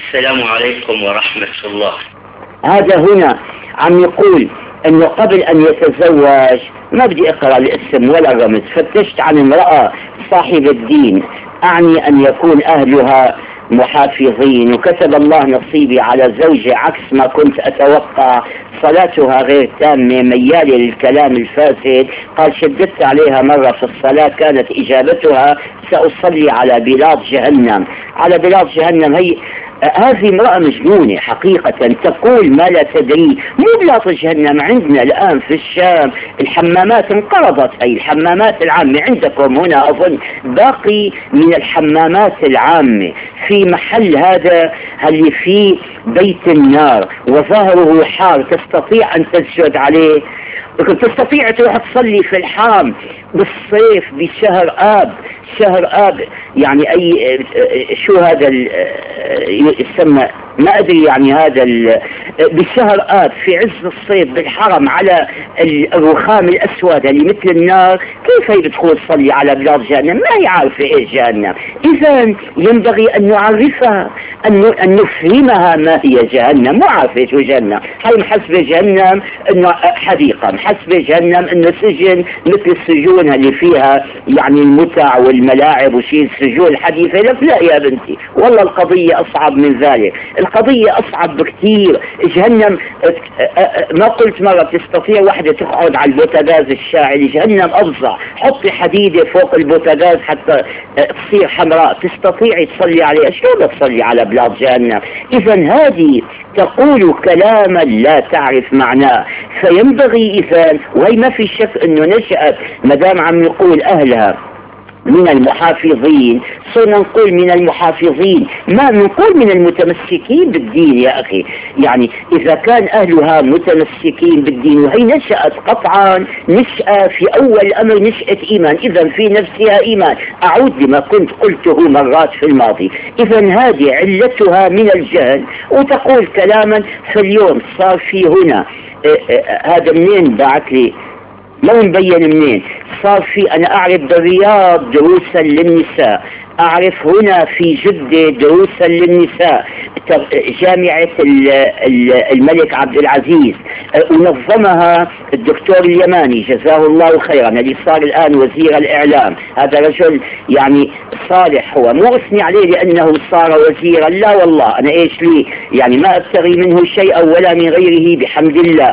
السلام عليكم ورحمة الله. هذا هنا عم يقول انه قبل ان يتزوج ما بدي اقرأ الاسم ولا الرمز، فتشت عن امرأة صاحبة الدين، اعني ان يكون اهلها محافظين، وكتب الله نصيبي على زوجة عكس ما كنت اتوقع، صلاتها غير تامة، ميالة للكلام الفاسد. قال شددت عليها مرة في الصلاة، كانت اجابتها سأصلي على بلاط جهنم. على بلاط جهنم، هذه امرأة مجنونة حقيقة، تقول ما لا تدري. مو بلاط جهنم، عندنا الآن في الشام الحمامات انقرضت، أي الحمامات العامة عندكم هنا أظن باقي من الحمامات العامة في محل هذا اللي فيه بيت النار وظهره حار، تستطيع أن تسجد عليه، تستطيع تروح تصلي في الحرم بالصيف بشهر آب. شهر آب يعني أي شو هذا يسمى ما أدري، يعني هذا بشهر آب في عز الصيف بالحرم على الرخام الأسود اللي مثل النار، كيف هي بتقول صلي على بلاد جهنم؟ ما هي عارفة إيش جهنم. إذا ينبغي أن نعرفها، أن نفهمها ما هي جهنم. مو عارفة شو جهنم، هي محسبة جهنم أنه حديقة، محسبة جهنم أنه سجن مثل السجون اللي فيها يعني المتع والملاعب وشيء السجون الحديثة. لا يا بنتي، والله القضية أصعب من ذلك، القضية أصعب بكثير. جهنم ما قلت مرة تستطيع واحدة تقعد على البوتاغاز الشاعلي، جهنم أفظع، حطي حديدة فوق البوتاغاز حتى تصير حمراء، تستطيعي تصلي عليها، شلون تصلي على بلاد جهنم؟ إذا هذه تقول كلاما لا تعرف معناه، فينبغي إذا، وهي ما في شك أنه نشأت مدام عم نقول أهلها من المحافظين، صرنا نقول من المحافظين، ما نقول من المتمسكين بالدين يا أخي. يعني إذا كان أهلها متمسكين بالدين، وهي نشأت قطعا نشأة في أول الأمر نشأة إيمان، إذا في نفسها إيمان. أعود لما كنت قلته مرات في الماضي، إذا هذه علتها من الجهل، وتقول كلاما. فاليوم صار في هنا هذا منين بعت لي ما مبين منين، صار في أنا أعرف بالرياض دروسا للنساء، أعرف هنا في جدة دروسا للنساء، جامعة الملك عبد العزيز ونظمها الدكتور اليماني جزاه الله خيرا، اللي صار الآن وزير الإعلام. هذا رجل يعني صالح، هو مو أثني عليه لأنه صار وزيرا، لا والله أنا إيش لي يعني ما أبتغي منه شيئا ولا من غيره بحمد الله.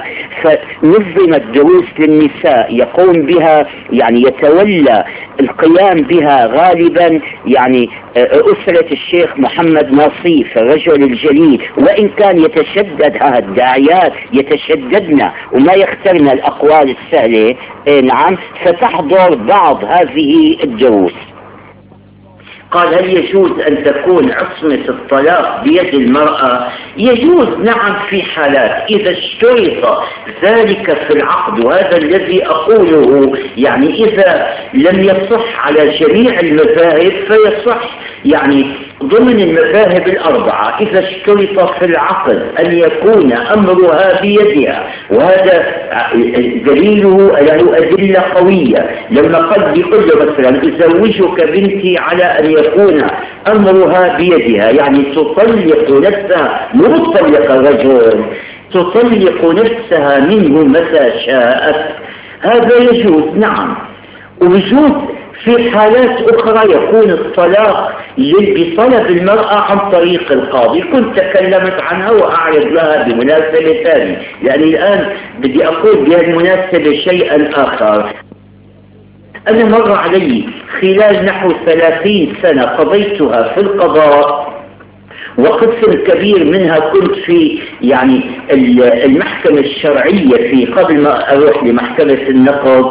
فنظمت دروس للنساء يقوم بها، يعني يتولى القيام بها غالبا يعني أسرة الشيخ محمد ناصيف الرجل الجليل، وإن كان يتشدد الداعيات يتشددنا وما يخترنا الأقوال السهلة، نعم، فتحضر بعض هذه الدروس. قال هل يجوز أن تكون عصمة الطلاق بيد المرأة؟ يجوز نعم في حالات إذا اشترط ذلك في العقد، وهذا الذي أقوله، يعني إذا لم يصح على جميع المذاهب فيصح يعني ضمن المذاهب الأربعة. إذا اشترط في العقد أن يكون أمرها بيدها، وهذا دليله له أدلة قوية، لما قد يقول له مثلا أزوجك بنتي على أن يكون أمرها بيدها، يعني تطلق نفسها، مو تطلق الرجل، تطلق نفسها منه متى شاءت، هذا يجوز نعم. ويجوز في حالات أخرى يكون الطلاق بطلب المرأة عن طريق القاضي، كنت تكلمت عنها وأعرض لها بمناسبة ثانية، لأني الآن بدي أقول بهالمناسبة شيئا آخر. أنا مر علي خلال نحو 30 سنة قضيتها في القضاء، وقسم كبير منها كنت في يعني المحكمة الشرعية في قبل ما أروح لمحكمة النقض.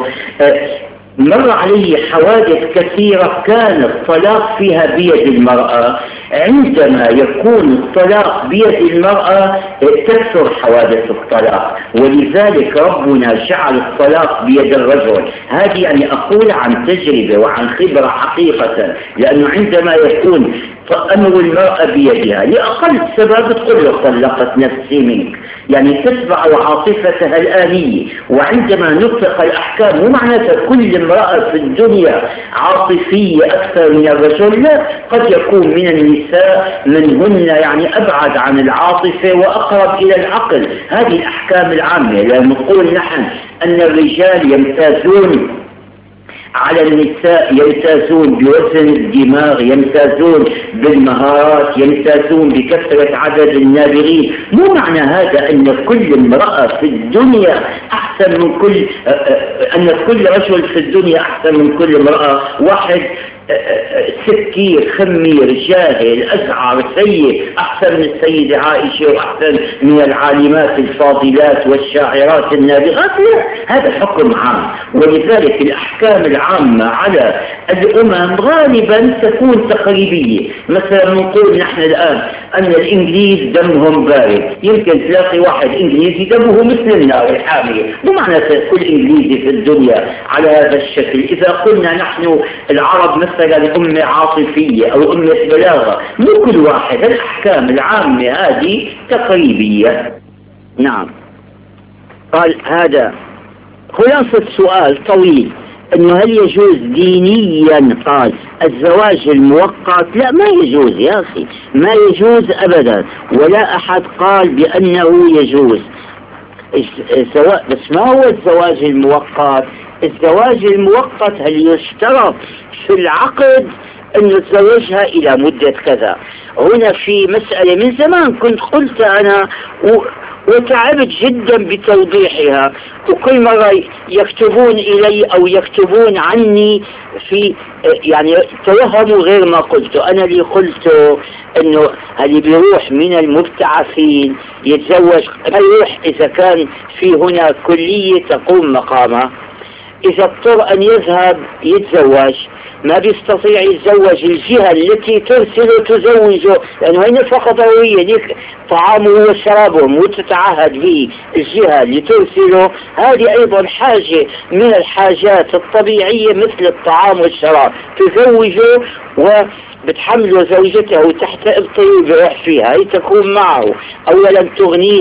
مر علي حوادث كثيرة كان الطلاق فيها بيد المرأة. عندما يكون الطلاق بيد المرأة تكثر حوادث الطلاق، ولذلك ربنا جعل الطلاق بيد الرجل. هذه يعني أقول عن تجربة وعن خبرة حقيقة، لأنه عندما يكون أمر المرأة بيدها لأقل سبب تقول له طلقت نفسي منك، يعني تتبع عاطفتها الآنية. وعندما نطلق الأحكام مو معناتها كل امرأة في الدنيا عاطفية أكثر من الرجل، لا، قد يكون من النساء منهن يعني أبعد عن العاطفة وأقرب إلى العقل. هذه الأحكام العامة. لأن نقول نحن أن الرجال يمتازون على النساء، يمتازون بوزن الدماغ، يمتازون بالمهارات، يمتازون بكثرة عدد النابغين. مو معنى هذا أن كل امرأة في الدنيا أحسن من أن كل رجل في الدنيا أحسن من كل امرأة. واحد سكير خمير جاهل أزعر سيء أحسن من السيدة عائشة وأحسن من العالمات الفاضلات والشاعرات النابغات، لا، هذا حكم عام. ولذلك الأحكام العامة على الأمم غالبا تكون تقريبية. مثلا نقول نحن الآن أن الإنجليز دمهم بارد، يمكن تلاقي واحد إنجليزي دمه مثل النار الحامية. مو معنى كل إنجليزي في الدنيا على هذا الشكل. إذا قلنا نحن العرب مثلا أمة عاطفية أو أمة بلاغة، مو كل واحد. الأحكام العامة هذه تقريبية. نعم. قال هذا خلاصة سؤال طويل، انه هل يجوز دينيا؟ قال الزواج المؤقت لا، ما يجوز يا اخي، ما يجوز ابدا، ولا احد قال بانه يجوز. بس ما هو الزواج المؤقت؟ الزواج المؤقت هل يشترط في العقد أن يتزوجها إلى مدة كذا؟ هنا في مسألة من زمان كنت قلت أنا وتعبت جدا بتوضيحها، وكل مرة يكتبون إلي أو يكتبون عني في يعني توهموا غير ما قلته. أنا اللي قلته أنه اللي بيروح من المبتعثين يتزوج يروح إذا كان في هنا كلية تقوم مقامه، إذا اضطر أن يذهب يتزوج ما بيستطيع يتزوج الجهة التي ترسله تزوجه، لأنه هي نفقة ضرورية لك طعامه وشرابه، وتتعهد به الجهة اللي ترسله. هذه أيضا حاجة من الحاجات الطبيعية مثل الطعام والشراب، تزوجه وبتحمله زوجته تحت إبطه بروح فيها، هي تكون معه. أولا تغنيه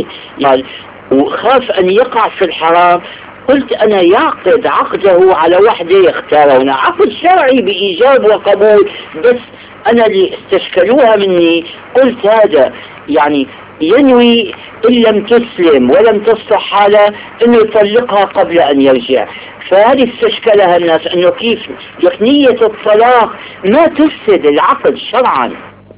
وخاف أن يقع في الحرام. قلت أنا يعقد عقده على وحدة يختارون، عقد شرعي بإيجاب وقبول، بس أنا اللي استشكلوها مني قلت هذا يعني ينوي إن لم تسلم ولم تصلح حالة أنه يطلقها قبل أن يرجع. فهذه استشكلها الناس أنه كيف نية الطلاق ما تفسد العقد شرعا.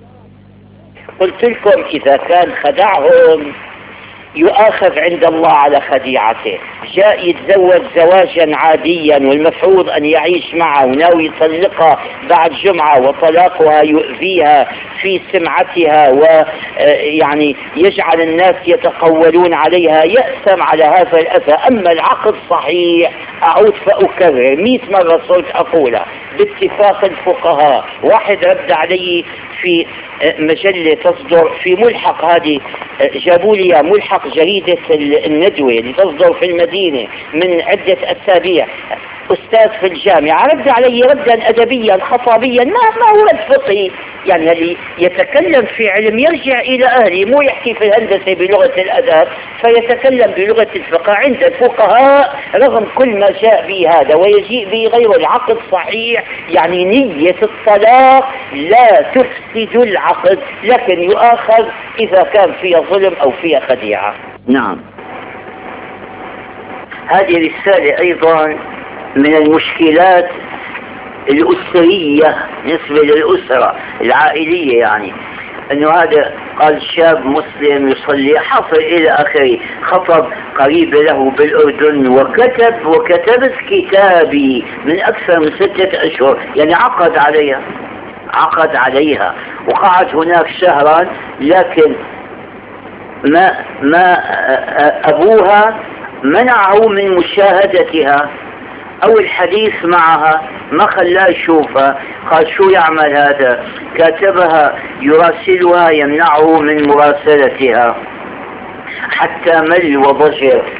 قلت لكم إذا كان خدعهم يؤاخذ عند الله على خديعته. جاء يتزوج زواجا عاديا والمفروض أن يعيش معه وناوي يطلقها بعد جمعة، وطلاقها يؤذيها في سمعتها ويعني يجعل الناس يتقولون عليها، يأثم على هذا الأذى. أما العقد صحيح، أعود فأكرر 100 مرة صرت أقولها باتفاق الفقهاء. واحد رد علي في مجلة تصدر في ملحق، هذه جابوا لي ملحق جريدة الندوة اللي تصدر في المدينة من عدة أسابيع، أستاذ في الجامعة، رد علي ردا أدبيا خطابيا ما هو رد فقهي. يعني اللي يتكلم في علم يرجع إلى أهله، مو يحكي في الهندسة بلغة الأدب فيتكلم بلغة الفقه. عند الفقهاء رغم كل ما جاء به هذا ويجيء به غير العقد صحيح، يعني نية الطلاق لا تفسد العقد، لكن يؤاخذ إذا كان فيها ظلم أو فيها خديعة. نعم. هذه رسالة أيضا من المشكلات الأسرية بالنسبة للأسرة العائلية، يعني أنه هذا قال شاب مسلم يصلي حصل إلى آخره، خطب قريب له بالأردن وكتبت كتابي من أكثر من 6 أشهر، يعني عقد عليها وقعد هناك شهرا، لكن ما أبوها منعه من مشاهدتها أو الحديث معها، ما خلاه يشوفها. قال شو يعمل هذا؟ كاتبها يراسلها يمنعه من مراسلتها حتى مل وضجر.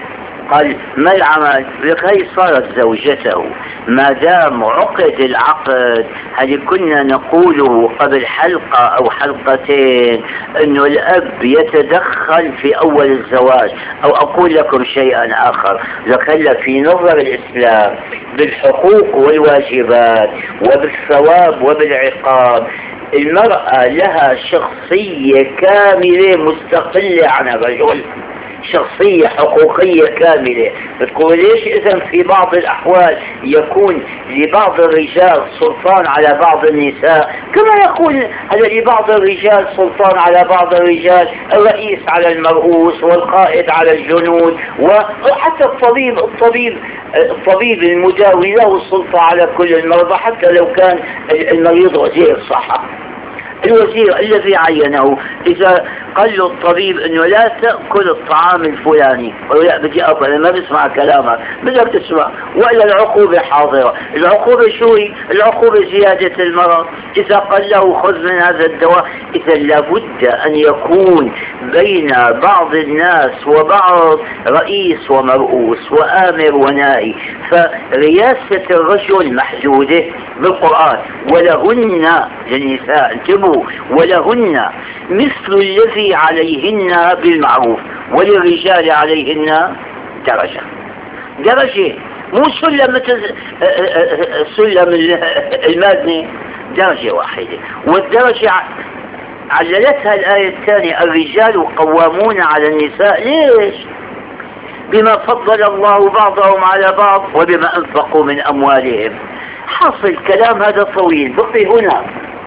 قال ما العمل؟ لك هي صارت زوجته. ما دام عقد العقد، هل كنا نقوله قبل حلقة أو حلقتين أنه الأب يتدخل في أول الزواج؟ أو أقول لكم شيئا آخر، لك هلا في نظر الإسلام بالحقوق والواجبات وبالثواب وبالعقاب، المرأة لها شخصية كاملة مستقلة عن الرجل، شخصية حقوقية كاملة. بتقول ليش إذن في بعض الأحوال يكون لبعض الرجال سلطان على بعض النساء، كما يكون هذا لبعض الرجال سلطان على بعض الرجال، الرئيس على المرؤوس والقائد على الجنود، وحتى الطبيب المداوي له السلطة على كل المرضى، حتى لو كان المريض وزير الصحة. الوزير الذي عينه إذا قال له الطبيب انه لا تأكل الطعام الفلاني، لا بدي اكل، انا ما بسمع كلامك، بدك تسمع، وإلا العقوبة حاضرة. العقوبة شو هي؟ العقوبة زيادة المرض. اذا قال له خذ من هذا الدواء، اذا لابد ان يكون بين بعض الناس وبعض رئيس ومرؤوس وآمر وناهي. فرياسة الرجل محدودة بالقرآن، ولهن للنساء انتبهوا، ولهن مثل الذي عليهن بالمعروف وللرجال عليهن درجة، مو سلم مثل سلم المادني، درجة واحدة. والدرجة عللتها الآية الثانية الرجال قوامون على النساء. ليش؟ بما فضل الله بعضهم على بعض وبما أنفقوا من أموالهم. حاصل الكلام هذا طويل، بقي هنا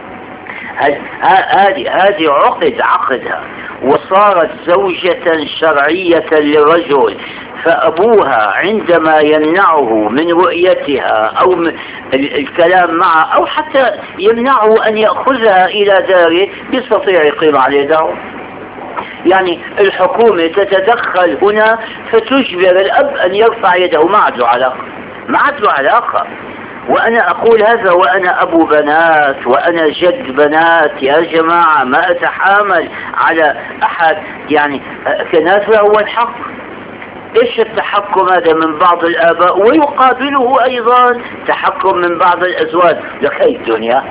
هذه عقدها وصارت زوجة شرعية للرجل، فأبوها عندما يمنعه من رؤيتها أو من الكلام معه أو حتى يمنعه أن يأخذها إلى داره، يستطيع يقيم عليه داره. يعني الحكومة تتدخل هنا فتجبر الأب أن يرفع يده، ما عاد له علاقة. وأنا أقول هذا وأنا أبو بنات وأنا جد بنات، يا جماعة ما أتحامل على أحد، يعني كان هذا هو الحق. إيش التحكم هذا من بعض الآباء، ويقابله أيضا تحكم من بعض الأزواج. لك هي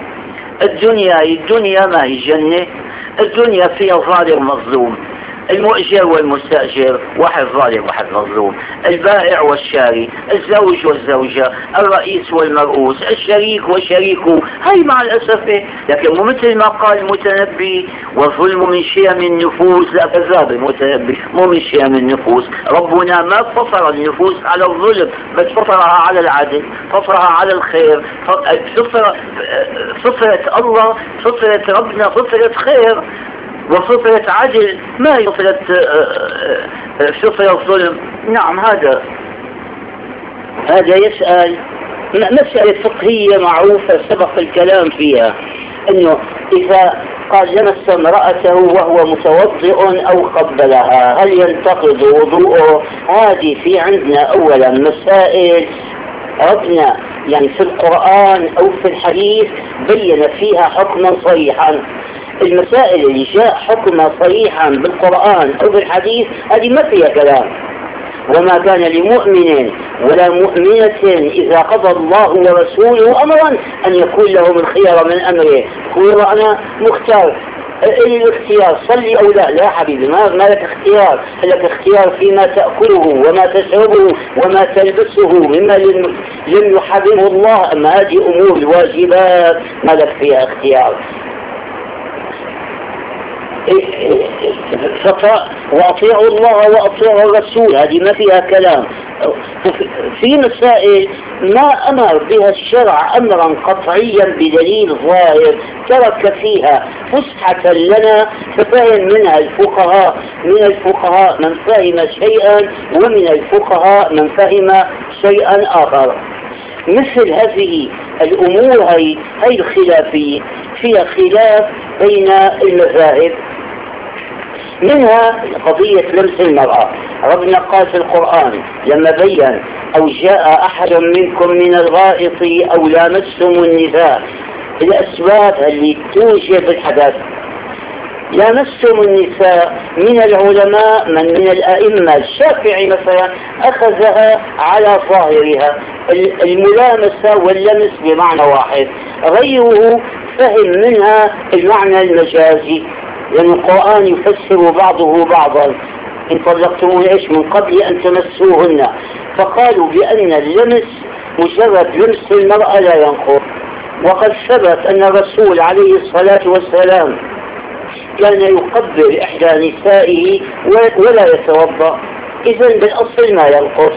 الدنيا ما هي جنة، الدنيا فيها ظالم مظلوم، المؤجر والمستأجر، واحد ظالم واحد مظلوم، البائع والشاري، الزوج والزوجة، الرئيس والمرؤوس، الشريك وشريكه. هاي مع الأسف، لكن مو مثل ما قال المتنبي والظلم من شيم النفوس. لا، كذاب المتنبي، مو من شيم النفوس. ربنا ما فطر النفوس على الظلم، بس فطرها على العدل، فطرها على الخير. فطرة الله، فطرة ربنا فطرة خير وفطرة عدل، ما هي فطرة ظلم. نعم، هذا يسأل مسألة فقهية معروفة سبق الكلام فيها، انه اذا قال لمس امرأته وهو متوضئ او قبلها هل ينتقض وضوءه؟ هذه في عندنا اولا مسائل ربنا يعني في القرآن او في الحديث بين فيها حكما صريحا. المسائل اللي جاء حكمها صريحا بالقرآن أو بالحديث هذه ما فيها كلام. وما كان لمؤمن ولا مؤمنة إذا قضى الله ورسوله أمرا أن يكون لهم الخيار من أمره. يقول أنا مختار، الاختيار صلي أو لا. لا حبيبي، ما لك اختيار، لك اختيار فيما تأكله وما تشربه وما تلبسه مما لم يحرمه الله. أما هذه أمور الواجبات ما لك فيها اختيار. وأطيعوا الله وأطيعوا الرسول، هذه ما فيها كلام. في مسائل ما أمر بها الشرع أمرا قطعيا بدليل ظاهر ترك فيها فسحة لنا ففهم منها الفقهاء، من الفقهاء من فهم شيئا ومن الفقهاء من فهم شيئا آخر. مثل هذه الأمور هي الخلافية فيها خلاف بين المذاهب. منها قضية لمس المرأة. ربنا قال في القرآن لما بين أو جاء أحد منكم من الغائط أو لامستم النساء، الأسباب اللي توجب الحدث، قال لمس المرأة. لمس المرأة هذه ما فيها كلام. وما كان لمؤمن ولا مؤمنة إذا قضى الله ورسوله أمرا أن يكون لهم الخيار من أمره. كل ما كان لمؤمن ولا مؤمنة إذا قضى الله ورسوله أمرا أن يكون لهم الخيار من أمره. الأسباب اللي توجب الحدث لامستم النساء من العلماء من الأئمة الشافعي مثلا أخذها على ظاهرها الملامسة واللمس بمعنى واحد، غيره فهم منها المعنى المجازي، لأن القرآن يفسر بعضه بعضا. إن طلقتموهن إيش من قبل أن تمسوهن، فقالوا بأن اللمس مجرد لمس المرأة لا ينقض، وقد ثبت أن الرسول عليه الصلاة والسلام كان يقبل إحدى نسائه ولا يتوضأ، إذن بالأصل ما ينقض.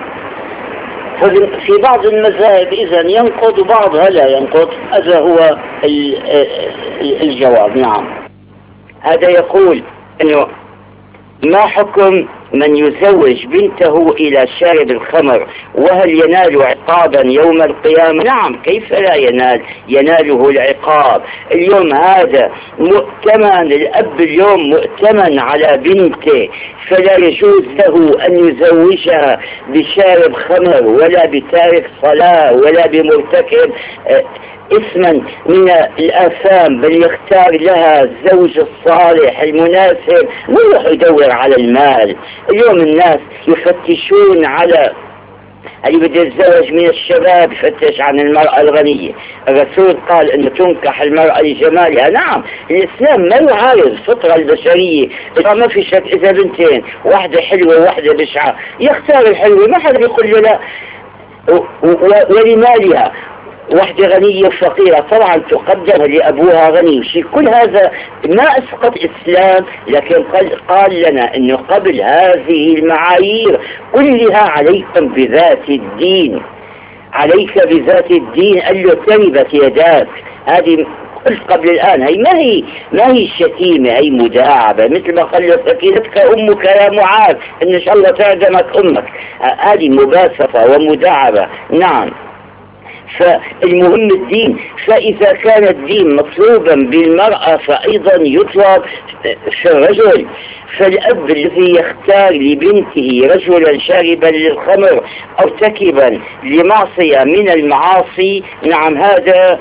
في بعض المذاهب إذن ينقض وبعضها لا ينقض، هذا هو الجواب. نعم. هذا يقول أنه ما حكم من يزوج بنته إلى شارب الخمر، وهل ينال عقابا يوم القيامة؟ نعم، كيف لا يناله العقاب. اليوم هذا مؤتمن، الأب اليوم مؤتمن على بنته، فلا يجوز له أن يزوجها بشارب خمر ولا بتارك صلاة ولا بمرتكب اسما من الآثام، بل يختار لها الزوج الصالح المناسب ويروح يدور على المال. اليوم الناس يفتشون على اللي بده يتزوج من الشباب، يفتش عن المرأة الغنية. الرسول قال أن تنكح المرأة لجمالها. نعم، الإسلام ما يعارض الفطرة البشرية. ما في شك إذا بنتين، واحدة حلوة وواحدة بشعة، يختار الحلوة، ما حدا يقول له لا. ولمالها، واحدة غنية وفقيرة طبعا تقدم لأبوها غني. شيء كل هذا ما أسقط إسلام، لكن قال لنا أنه قبل هذه المعايير كلها عليكم بذات الدين، عليك بذات الدين. قال له تربت يداك. هذه قلت قبل الآن، هي ما هي شتيمة، هي مداعبة، مثل ما قال له سكينتك أمك يا معاذ إن شاء الله تعدمك أمك. هذه مباسطة ومداعبة. نعم. فالمهم الدين، فإذا كان الدين مطلوبا بالمرأة فأيضا يطلب في الرجل. فالأب الذي يختار لبنته رجلا شاربا للخمر أو تكبا لمعصية من المعاصي، نعم، هذا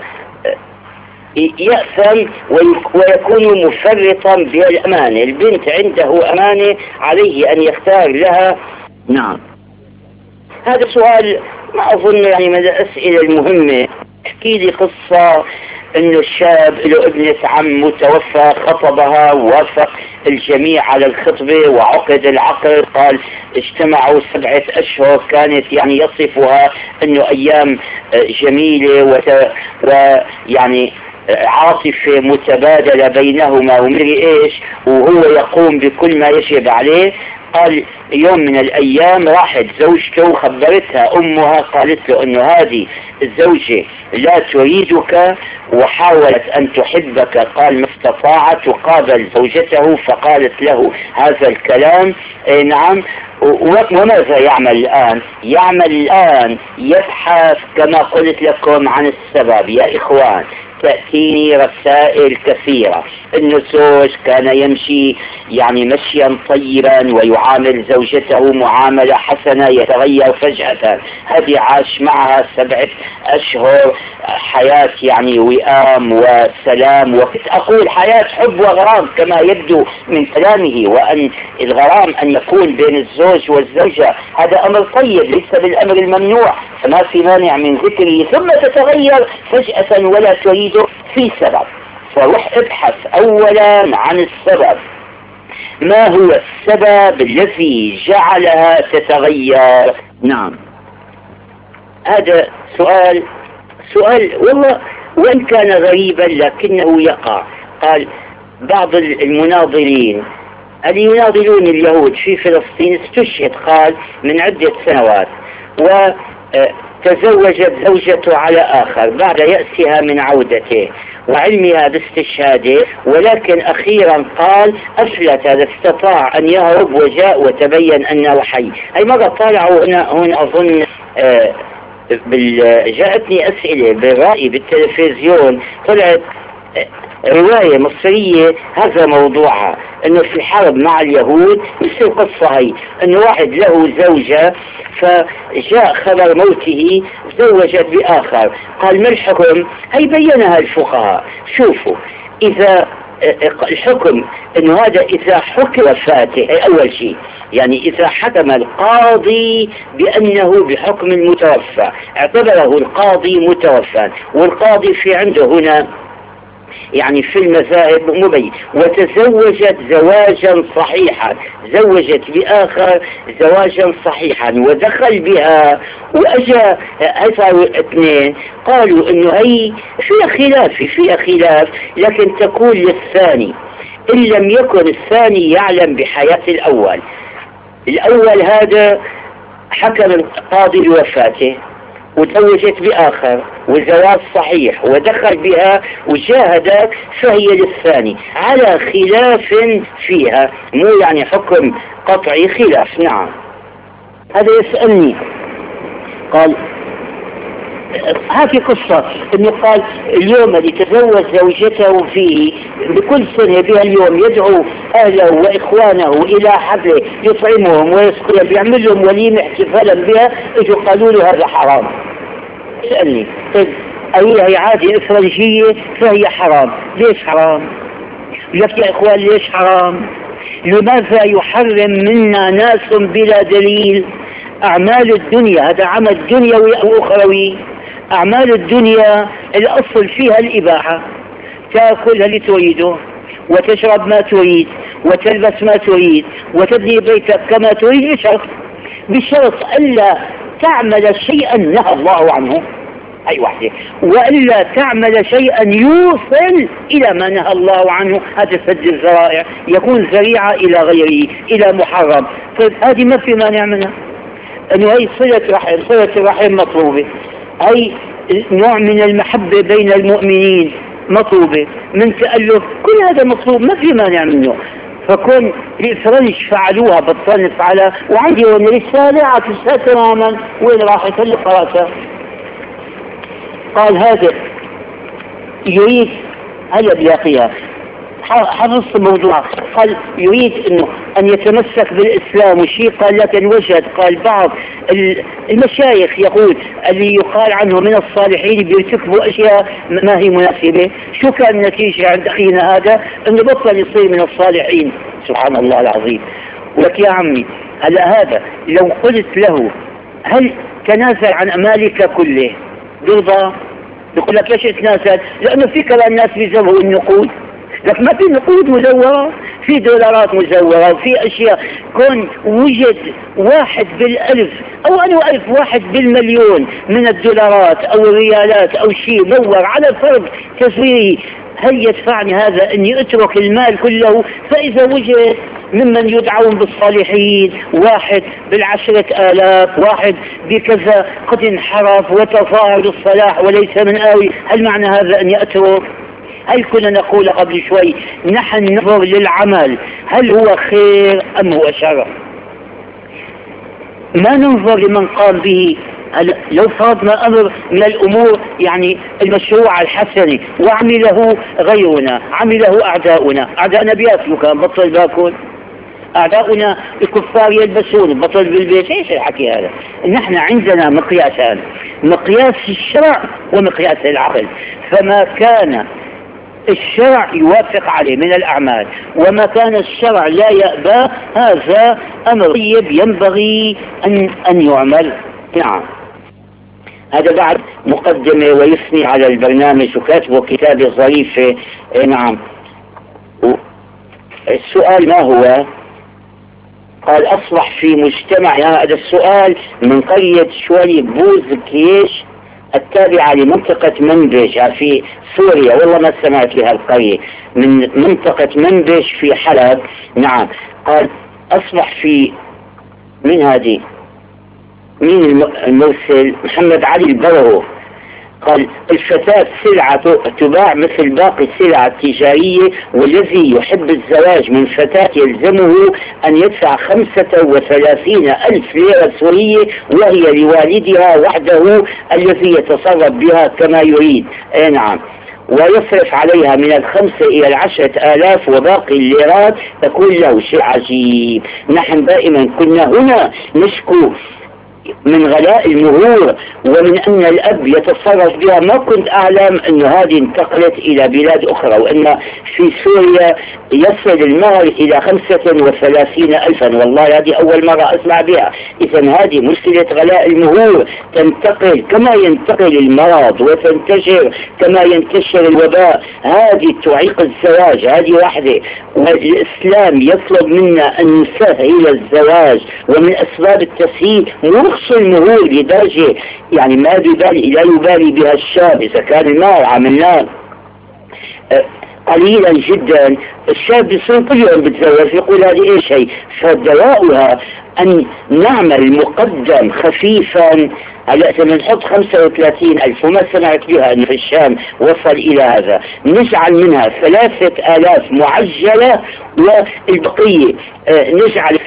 يأثم ويكون مفرطا بالأمانة. البنت عنده أمانة، عليه أن يختار لها. نعم. هذا سؤال ما أظن يعني من الأسئلة المهمة. احكي لي قصة انه الشاب له ابنة عم متوفى، خطبها، ووافق الجميع على الخطبة وعقد العقد. قال اجتمعوا 7 أشهر، كانت يعني يصفها انه ايام جميلة ويعني عاطفة متبادلة بينهما ومري ايش، وهو يقوم بكل ما يجب عليه. قال يوم من الأيام راحت زوجته وخبرتها أمها، قالت له أنه هذه الزوجة لا تريدك وحاولت أن تحبك. قال ما استطاعت، وقابل زوجته فقالت له هذا الكلام. نعم. وماذا يعمل الآن؟ يعمل الآن يبحث كما قلت لكم عن السبب. يا إخوان، تأتيني رسائل كثيرة أن الزوج كان يمشي يعني مشيا طيبا ويعامل زوجته معاملة حسنة، يتغير فجأة. هذه عاش معها 7 أشهر حياة يعني وئام وسلام، وكنت أقول حياة حب وغرام كما يبدو من كلامه، وأن الغرام أن يكون بين الزوج والزوجة هذا أمر طيب ليس بالأمر الممنوع، فما في مانع من ذكره. ثم تتغير فجأة ولا تريد في سبب. فروح ابحث أولا عن السبب. ما هو السبب الذي جعلها تتغير؟ نعم. هذا سؤال والله وإن كان غريبا لكنه يقع. قال بعض المناضلين اللي يناضلون اليهود في فلسطين استشهد قال من عدة سنوات، وتزوجت زوجته على آخر بعد يأسها من عودته وعلمها باستشهاده، ولكن أخيرا قال أفلت، هذا استطاع أن يهرب وجاء وتبين أنه حي. أي مرة طالعوا هنا أظن جاءتني أسئلة بالرأي بالتلفزيون، طلعت رواية مصرية هذا موضوعها، انه في حرب مع اليهود مثل القصة هي، انه واحد له زوجة فجاء خبر موته زوجت بآخر. قال ما الحكم؟ هي بينها الفقهاء. شوفوا، إذا الحكم انه هذا اذا حكم وفاته اول شيء، يعني اذا حكم القاضي بانه بحكم المتوفى اعتبره القاضي متوفى، والقاضي في عنده هنا يعني في المذاهب مبين، وتزوجت زواجا صحيحا، زوجت بآخر زواجا صحيحا ودخل بها وأجا صاروا اثنين، قالوا انه هي فيها خلاف لكن تكون للثاني ان لم يكن الثاني يعلم بحياة الأول هذا حكم القاضي بوفاته وتزوجت بآخر وزواج صحيح ودخل بها وشاهدت، فهي للثاني على خلاف فيها، مو يعني حكم قطعي، خلاف. نعم. هذا يسألني قال هذه قصة انه قال اليوم اللي تزوج زوجته فيه بكل سنة بها اليوم يدعو اهله واخوانه الى حفله يطعمهم ويسقيهم بيعمل لهم وليمة احتفالا بها، اجوا قالوا له هذا حرام. سألني طيب هي عادة افرنجية فهي حرام، ليش حرام؟ لك يا اخوان ليش حرام؟ لماذا يحرم منا ناس بلا دليل اعمال الدنيا؟ هذا عمل دنيوي او اخروي. أعمال الدنيا الأصل فيها الإباحة، تأكل اللي تريده وتشرب ما تريد وتلبس ما تريد وتبني بيتك كما تريد بشرط ألا تعمل شيئا نهى الله عنه، أي واحدة، وألا تعمل شيئا يوصل إلى ما نهى الله عنه، هذا سد الذرائع، يكون ذريعة إلى غيره إلى محرم. طيب هذه ما في مانع منها، أنه هي صلة الرحم مطلوبة، أي نوع من المحبة بين المؤمنين مطلوبة، من تألف، كل هذا مطلوب ما في مانع منه. فكون الفرنج فعلوها بطلنا نفعلها، وعندي هون رسالة عكسها تماما، وين راحت اللي قرأتها؟ قال هذا يريد هلا بلاقيها حفظت الموضوع، قال يريد انه ان يتمسك بالاسلام، وشيء قال لكن وجد، قال بعض المشايخ يقول اللي يقال عنه من الصالحين بيرتكبوا اشياء ما هي مناسبة. شو كان النتيجة عند اخينا هذا؟ انه بطل يصير من الصالحين. سبحان الله العظيم. ولك يا عمي هلا هذا لو قلت له هل تنازل عن امالك كله برضى؟ يقول لك ليش تنازل؟ لانه في كمان ناس بيزوروا النقود، لك ما في نقود مزورة، في دولارات مزورة وفي أشياء. كون وجد 1 بالألف أو أنا 1000 1 بالمليون من الدولارات أو الريالات أو شيء مزور على فرض تزويري، هل يدفعني هذا أني أترك المال كله؟ فإذا وجد ممن يدعون بالصالحين 1 ب10,000 1 بكذا قد انحرف وتظاهر بالصلاح وليس من آوي، هل معنى هذا أني أترك؟ هل كنا نقول قبل شوي نحن ننظر للعمل هل هو خير أم هو شر؟ ما ننظر لمن قام به. لو فرضنا أمر من الأمور يعني المشروع الحسني وعمله غيرنا، عمله أعداؤنا بياكلوا، كان بطل باكل، أعداؤنا الكفار يلبسون، بطل بالبيت. ايش الحكي هذا؟ نحن عندنا مقياسان، مقياس الشرع ومقياس العقل، فما كان الشرع يوافق عليه من الأعمال وما كان الشرع لا يأبى، هذا أمر طيب ينبغي أن يعمل. نعم. هذا بعد مقدمة ويثني على البرنامج وكاتبه كتاب ظريف. نعم. السؤال ما هو؟ قال أصبح في مجتمع، هذا السؤال من قرية شوي بوز كيش التابعة لمنطقة منبج في سوريا، والله ما سمعت لها القرية، من منطقة منبج في حلب. نعم. قال أصبح في من هذه مين المرسل؟ محمد علي البرهو. قال الفتاة سلعة تباع مثل باقي السلع التجارية، والذي يحب الزواج من فتاة يلزمه أن يدفع 35,000 ليرة سورية، وهي لوالدها وحده الذي يتصرف بها كما يريد. نعم. ويصرف عليها من 5 إلى 10,000 وباقي الليرات تكون له. شيء عجيب. نحن دائما كنا هنا نشكو من غلاء المهور ومن أن الأب يتصرف بها. ما كنت أعلم أن هذه انتقلت إلى بلاد أخرى، وأن في سوريا يصل المهر إلى 35,000 والله هذه أول مرة أسمع بها. إذا هذه مشكلة غلاء المهور تنتقل كما ينتقل المرض وتنتشر كما ينتشر الوباء. هذه تعيق الزواج، هذه واحدة. والإسلام يطلب منا أن نسهل الزواج، ومن أسباب التسهيل مرخص المهور لدرجة يعني لا يبالي بها الشاب. إذا كان المهر عملناه قليلا جدا، الشاب يصير كل يوم بتزوج يقول هذه ايش هي. فدواؤها ان نعمل مقدم خفيفا. هلا اذا بنحط 35,000 وما سمعت بها انه في الشام وصل الى هذا، نجعل منها 3,000 معجلة والبقية نجعل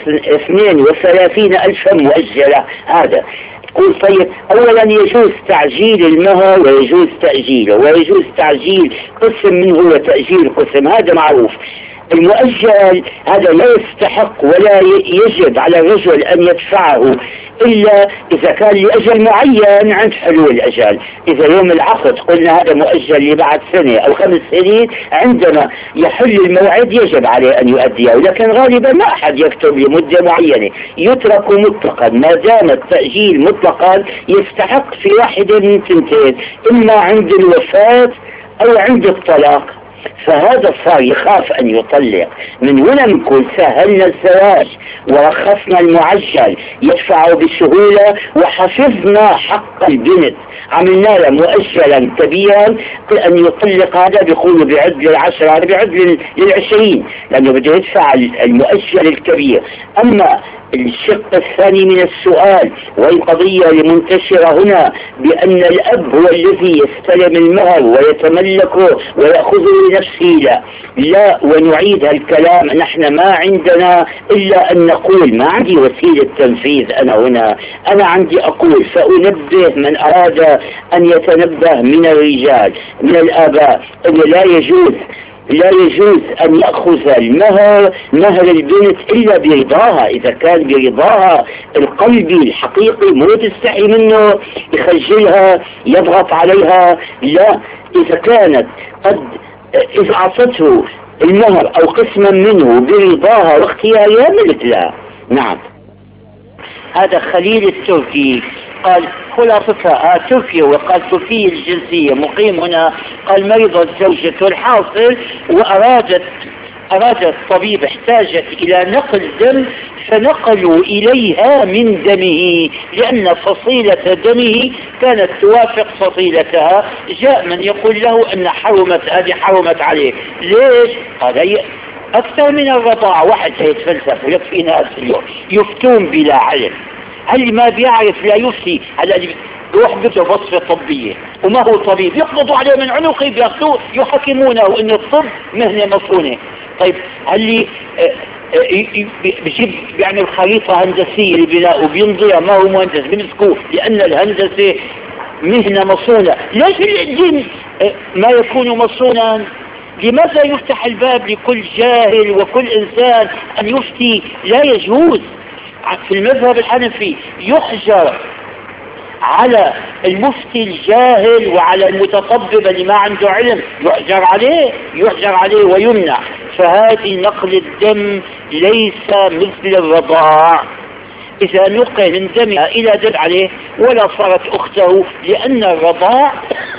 32,000 مؤجلة. هذا تقول طيب اولا يجوز تعجيل المهر ويجوز تأجيله، ويجوز تعجيل قسم منه وتأجيل قسم، هذا معروف. المؤجل هذا لا يستحق ولا يجب على الرجل أن يدفعه إلا إذا كان لأجل معين عند حلول الأجل. إذا يوم العقد قلنا هذا مؤجل لبعد سنة أو 5 سنين، عندما يحل الموعد يجب عليه أن يؤديه، لكن غالبا ما أحد يكتب لمدة معينة، يترك مطلقا. ما دام التأجيل مطلقا يستحق في واحدة من ثنتين، إما عند الوفاة أو عند الطلاق. فهذا صار يخاف أن يطلق. من هنا نقول سهلنا الزواج ورخصنا المعجل يدفعه بسهولة، وحفظنا حق البنت، عملنا له مؤجلا كبيرا أن يطلق. هذا بيقولوا بعد لل10، هذا بعد لل20، لأنه بده يدفع المؤجل الكبير. أما الشق الثاني من السؤال، والقضية المنتشرة هنا بأن الأب هو الذي يستلم المهر ويتملكه ويأخذه لنفسه، لا ونعيد هالكلام. نحن ما عندنا إلا أن نقول، ما عندي وسيلة تنفيذ أنا هنا، أنا عندي أقول فأنبه من أراد أن يتنبه من الرجال من الآباء أنه لا يجوز أن يأخذ مهر البنت إلا برضاها. إذا كان برضاها القلبي الحقيقي، مو تستحي منه يخجلها يضغط عليها، لا. إذا كانت قد إذا أعطته المهر أو قسما منه برضاها واختيارها ملك لها. نعم. هذا خليل التركي قال خلاصتها تركيا، وقال تركي الجنسية مقيم هنا. قال مرضت زوجته الحاصل وأرادت الطبيب احتاجت إلى نقل دم، فنقلوا إليها من دمه لأن فصيلة دمه كانت توافق فصيلتها. جاء من يقول له أن حرمت عليه. ليش؟ قال أكثر من الرضاعة. واحد سيتفلسف ويكفي ناس اليوم يفتون بلا علم. هل ما بيعرف لا يفتي؟ هلا روح بده وصفة طبية وما هو طبيب، يقبضوا عليه من عنقه بياخذوه يحكمونه ان الطب مهنة مصونة. طيب هل بجيب بيعمل خريطة هندسية لبناء وبينضيها، ما هو مهندس بنسكوه لأن الهندسة مهنة مصونة. ليش الدين ما يكون مصونا؟ لماذا يفتح الباب لكل جاهل وكل إنسان أن يفتي؟ لا يجوز. في المذهب الحنفي يحجر على المفتي الجاهل وعلى المتطبب اللي ما عنده علم، يحجر عليه ويمنع. فهذه نقل الدم ليس مثل الرضاع. إذا نقل من دمها إلى دم عليه ولا صارت أخته، لأن الرضاع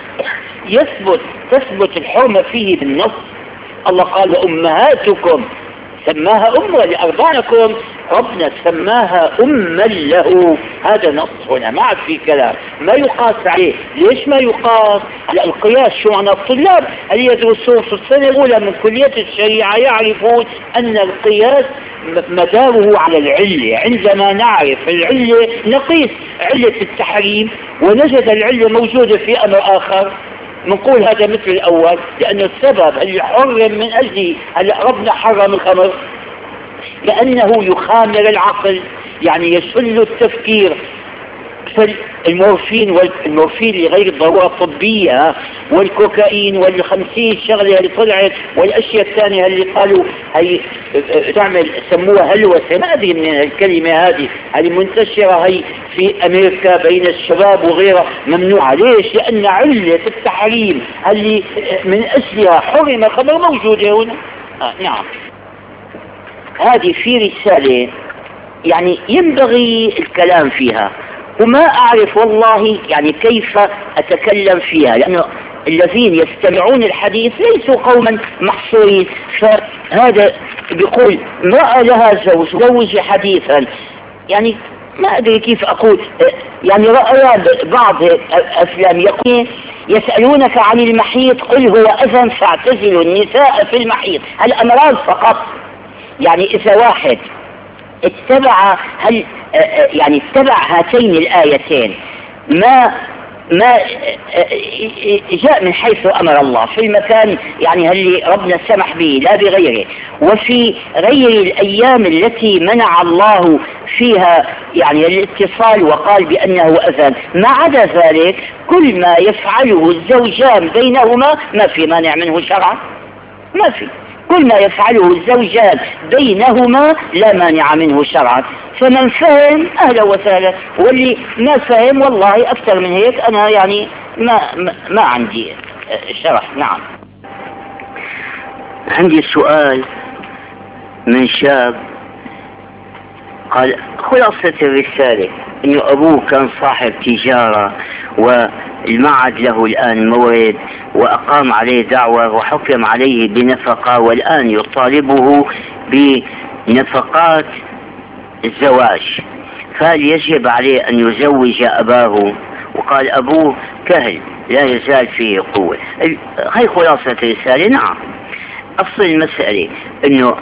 تثبت الحرمة فيه بالنص. الله قال وأمهاتكم، سماها أمة لأرضعنكم، ربنا سماها أما له. هذا نص هنا، ما عاد في كلام، ما يقاس عليه. ليش ما يقاس؟ على القياس. شو عن الطلاب اللي يدرسون في السنة الأولى من كلية الشريعة يعرفون أن القياس مداره على العلة. عندما نعرف العلة نقيس علة التحريم، ونجد العلة موجودة في أمر آخر نقول هذا مثل الأول، لأن السبب اللي حرم من أجله هلا ربنا حرم الخمر لأنه يخامر العقل، يعني يشل التفكير. فالمورفين لغير الضرورة الطبية، والكوكايين والخمسين شغلة اللي طلعت، والأشياء الثانية اللي قالوا هي تعمل سموها هلوسة، ما أدري من الكلمة هذه منتشرة هي في أمريكا بين الشباب وغيرها، ممنوعة. ليش؟ لأن علة التحريم اللي من أجلها حرم الخمر موجودة هنا. نعم. هذه في رسالة يعني ينبغي الكلام فيها، وما أعرف والله يعني كيف أتكلم فيها، لأنه الذين يستمعون الحديث ليسوا قوما محصورين. فهذا بيقول امرأة لها زوج حديثا، يعني ما أدري كيف أقول، يعني رأى بعض أفلام يقول يسألونك عن المحيط قل هو أذى فاعتزلوا النساء في المحيط. الأمراض فقط. يعني إذا واحد اتبع يعني اتبع هاتين الآيتين ما جاء من حيث أمر الله في المكان يعني اللي ربنا سمح به لا بغيره، وفي غير الأيام التي منع الله فيها يعني الاتصال وقال بأنه أذان، ما عدا ذلك كل ما يفعله الزوجان بينهما ما في مانع منه شرعا، ما في. كل ما يفعله الزوجان بينهما لا مانع منه شرعا. فمن فهم أهلا وسهلا، واللي ما فهم والله أكثر من هيك أنا يعني ما عندي شرح. نعم. عندي سؤال من شاب قال خلاصة الرسالة إنه أبوه كان صاحب تجارة والمعد له الآن مورد وأقام عليه دعوة وحكم عليه بنفقة، والآن يطالبه بنفقات الزواج، فهل يجب عليه أن يزوج أباه؟ وقال أبوه كهل لا يزال فيه قوة. هاي خلاصة الرسالة. نعم. أصل المسألة إنه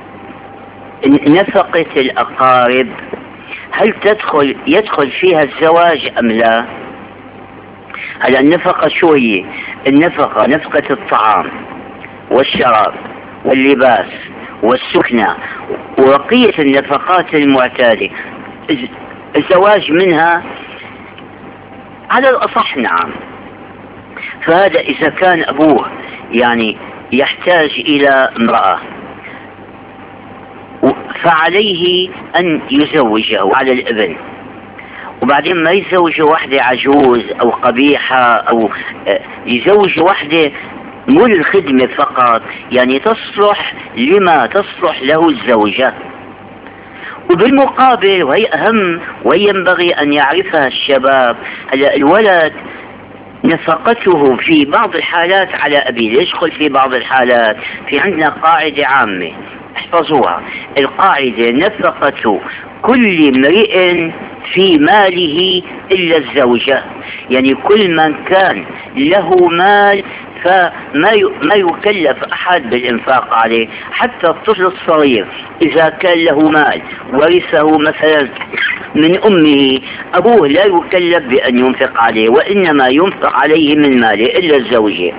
نفقة الأقارب هل يدخل فيها الزواج أم لا؟ هلا النفقة شو هي؟ النفقة نفقة الطعام والشراب واللباس والسكنة وبقية النفقات المعتادة، الزواج منها على الأصح نعم. فهذا إذا كان أبوه يعني يحتاج إلى امرأة فعليه أن يزوجه على الابن، وبعدين ما يزوج واحدة عجوز أو قبيحة، أو يزوج واحدة مو للخدمة فقط، يعني تصلح لما تصلح له الزوجة. وبالمقابل وهي أهم وينبغي أن يعرفها الشباب، هلا الولد نفقته في بعض الحالات على أبيه. يدخل في بعض الحالات، في عندنا قاعدة عامة احفظوها، القاعدة نفقة كل امرئ في ماله إلا الزوجة، يعني كل من كان له مال فما يكلف أحد بالإنفاق عليه. حتى الطفل الصغير إذا كان له مال ورثه مثلا من أمه، أبوه لا يكلف بأن ينفق عليه، وإنما ينفق عليه من ماله إلا الزوجة.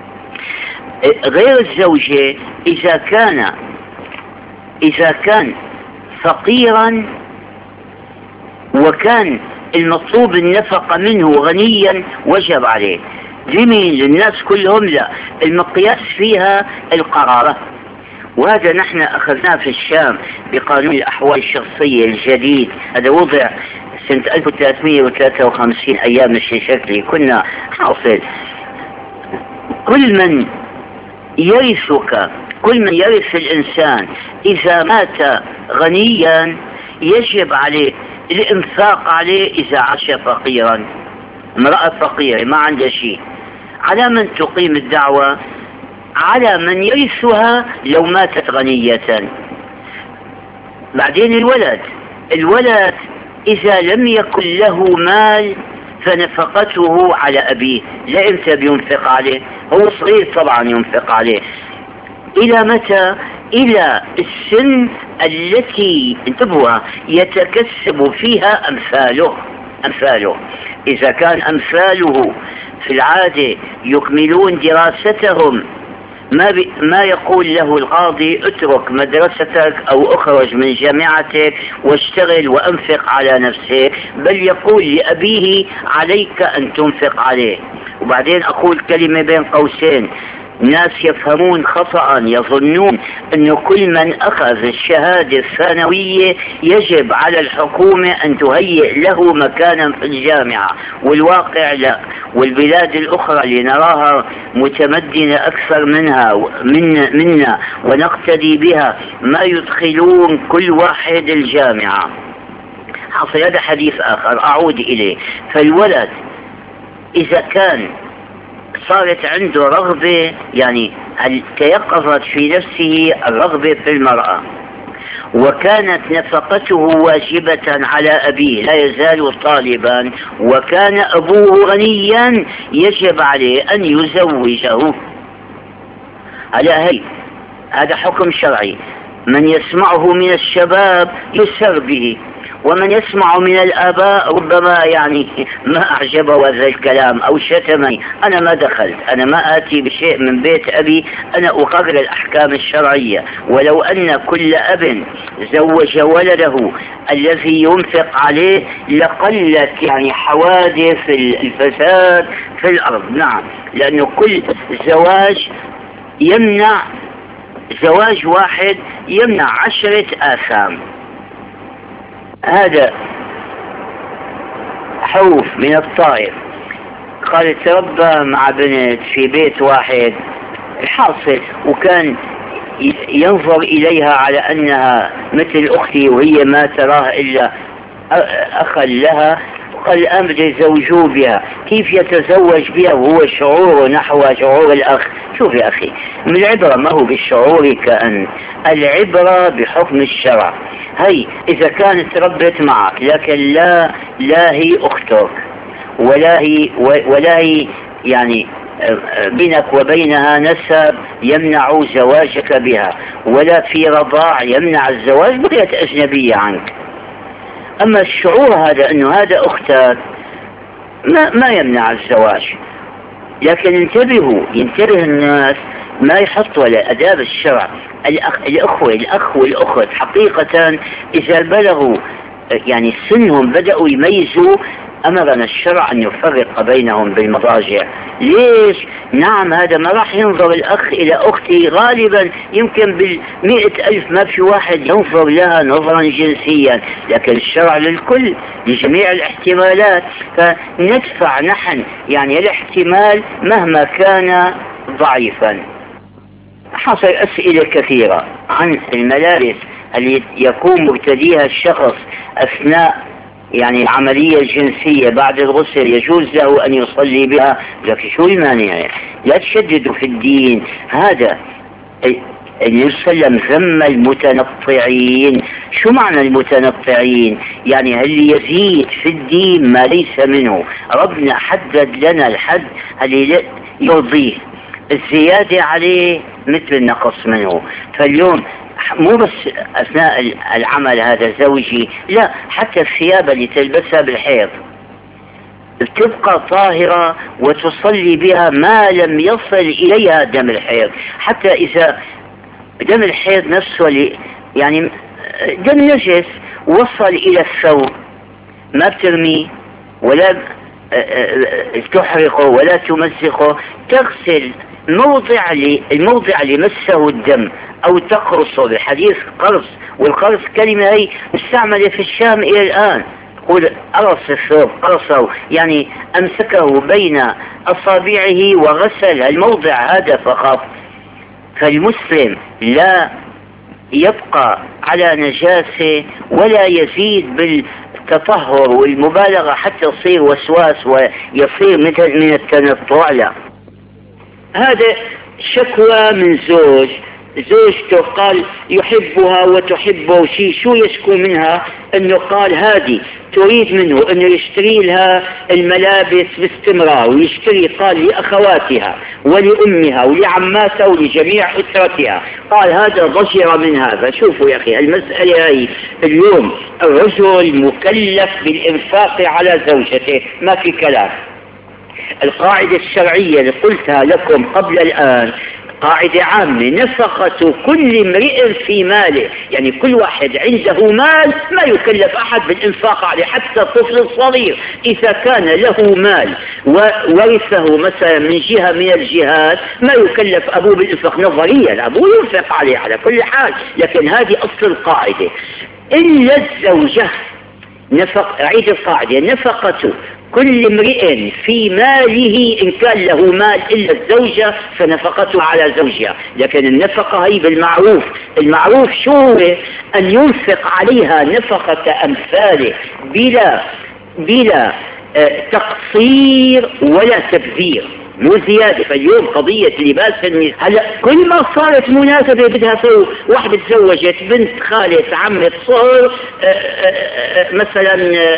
غير الزوجة إذا كان فقيرا وكان المطلوب النفقة منه غنيا وجب عليه. لمين؟ للناس كلهم؟ لا، المقياس فيها القرابة، وهذا نحن أخذناه في الشام بقانون الأحوال الشخصية الجديد، هذا وضع سنة 1353 أيام الشكلي. كنا حاصل كل من يرث الإنسان إذا مات غنيا يجب عليه الإنفاق عليه إذا عاش فقيرا. امرأة فقيرة ما عندها شيء، على من تقيم الدعوة؟ على من يرثها لو ماتت غنية. بعدين الولد إذا لم يكن له مال فنفقته على أبيه. لا إمتى بينفق عليه؟ هو صغير طبعا ينفق عليه. إلى متى؟ إلى السن التي انتبهوا يتكسب فيها أمثاله. إذا كان أمثاله في العادة يكملون دراستهم ما يقول له القاضي اترك مدرستك أو اخرج من جامعتك واشتغل وانفق على نفسك، بل يقول لأبيه عليك أن تنفق عليه. وبعدين أقول كلمة بين قوسين، ناس يفهمون خطأ، يظنون أن كل من أخذ الشهادة الثانوية يجب على الحكومة أن تهيئ له مكانا في الجامعة، والواقع لا. والبلاد الأخرى اللي نراها متمدنة أكثر منا ونقتدي بها ما يدخلون كل واحد الجامعة. حصل هذا حديث آخر أعود إليه. فالولد إذا كان صارت عنده رغبة، يعني تيقظت في نفسه الرغبة في المرأة، وكانت نفقته واجبة على أبيه، لا يزال طالبا، وكان أبوه غنيا، يجب عليه أن يزوجه. هذا حكم شرعي. من يسمعه من الشباب يسر به، ومن يسمع من الآباء ربما يعني ما أعجبه هذا الكلام أو شتمني. أنا ما دخلت، أنا ما آتي بشيء من بيت أبي، أنا أقرر الأحكام الشرعية. ولو أن كل أب زوج ولده الذي ينفق عليه لقلت يعني حوادث الفساد في الأرض. نعم، لأنه كل زواج واحد يمنع 10 آثام. هذا حوف من الطائف قال تربى مع بنت في بيت واحد، الحاصل وكان ينظر إليها على أنها مثل أختي وهي ما تراه إلا أخا لها، قال الآن بده يزوجوه بها. كيف يتزوج بها وهو شعوره نحو شعور الأخ؟ شوف يا أخي، من العبرة ما هو بالشعور كأن العبرة بحكم الشرع. هي إذا كانت ربت معك لكن لا هي أختك ولا هي يعني بينك وبينها نسب يمنع زواجك بها، ولا في رضاع يمنع الزواج، بقيت أجنبية عنك. أما الشعور هذا أنه هذا أختك ما يمنع الزواج. لكن ينتبه الناس ما يحطوا على أداب الشرع. الأخ والأخت حقيقة إذا بلغوا يعني سنهم بدأوا يميزوا، أمرنا الشرع أن يفرق بينهم بالمضاجع. ليش؟ نعم، هذا ما راح ينظر الأخ إلى أختي غالبا، يمكن ب100,000 ما في واحد ينظر لها نظرا جنسيا، لكن الشرع للكل لجميع الاحتمالات، فندفع نحن يعني الاحتمال مهما كان ضعيفا. حصل أسئلة كثيرة عن الملابس اللي يكون مرتديها الشخص أثناء يعني العملية الجنسية بعد الغسل، يجوز له أن يصلي بها. لكن شو المانع؟ لا تشددوا في الدين. هذا النبي صلى الله عليه وسلم ذم المتنطعين. شو معنى المتنطعين؟ يعني اللي يزيد في الدين ما ليس منه. ربنا حدد لنا الحد اللي يرضيه، الزيادة عليه مثل النقص منه. فاليوم مو بس أثناء العمل هذا زوجي، لا، حتى الثياب اللي تلبسها بالحيض تبقى طاهرة وتصلي بها ما لم يصل إليها دم الحيض. حتى إذا دم الحيض نفسه يعني دم نجس وصل إلى الثوب ما بترميه ولا تحرقه ولا تمزقه، تغسل الموضع اللي مسه الدم أو تقرصه بحديث قرص. والقرص كلمة هي مستعملة في الشام إلى الآن. قول قرص الثوب، قرصه يعني أمسكه بين أصابعه وغسل الموضع هذا فقط. فالمسلم لا يبقى على نجاسة ولا يزيد بالتطهر والمبالغة حتى يصير وسواس ويصير مثل من التنطع. لا، هذا شكوى من زوجته قال يحبها وتحبه شو يشكو منها؟ انه قال هذه تريد منه انه يشتري لها الملابس باستمرار، ويشتري قال لأخواتها ولأمها ولعماتها ولجميع أسرتها. قال هذا ضجر من هذا. شوفوا يا أخي المسألة هي اليوم الرجل مكلف بالإنفاق على زوجته، ما في كلام. القاعدة الشرعية اللي قلتها لكم قبل الآن قاعدة عامة: نفقة كل امرئ في ماله، يعني كل واحد عنده مال ما يكلف أحد بالإنفاق عليه، حتى الطفل الصغير إذا كان له مال وورثه مثلا من جهة من الجهات ما يكلف أبوه بالإنفاق نظريا، أبوه ينفق عليه على كل حال، لكن هذه أصل القاعدة. إلا الزوجة أعيد القاعدة: نفقة كل امرئ في ماله، إن كان له مال إلا الزوجة فنفقته على زوجها، لكن النفقة هي بالمعروف. المعروف شو هو؟ أن ينفق عليها نفقة أمثاله بلا تقصير ولا تبذير، مو زيادة. فاليوم قضية لباس هلا كل ما صارت مناسبة بدها ثوب، واحدة تزوجت بنت خالة عمة صهر مثلا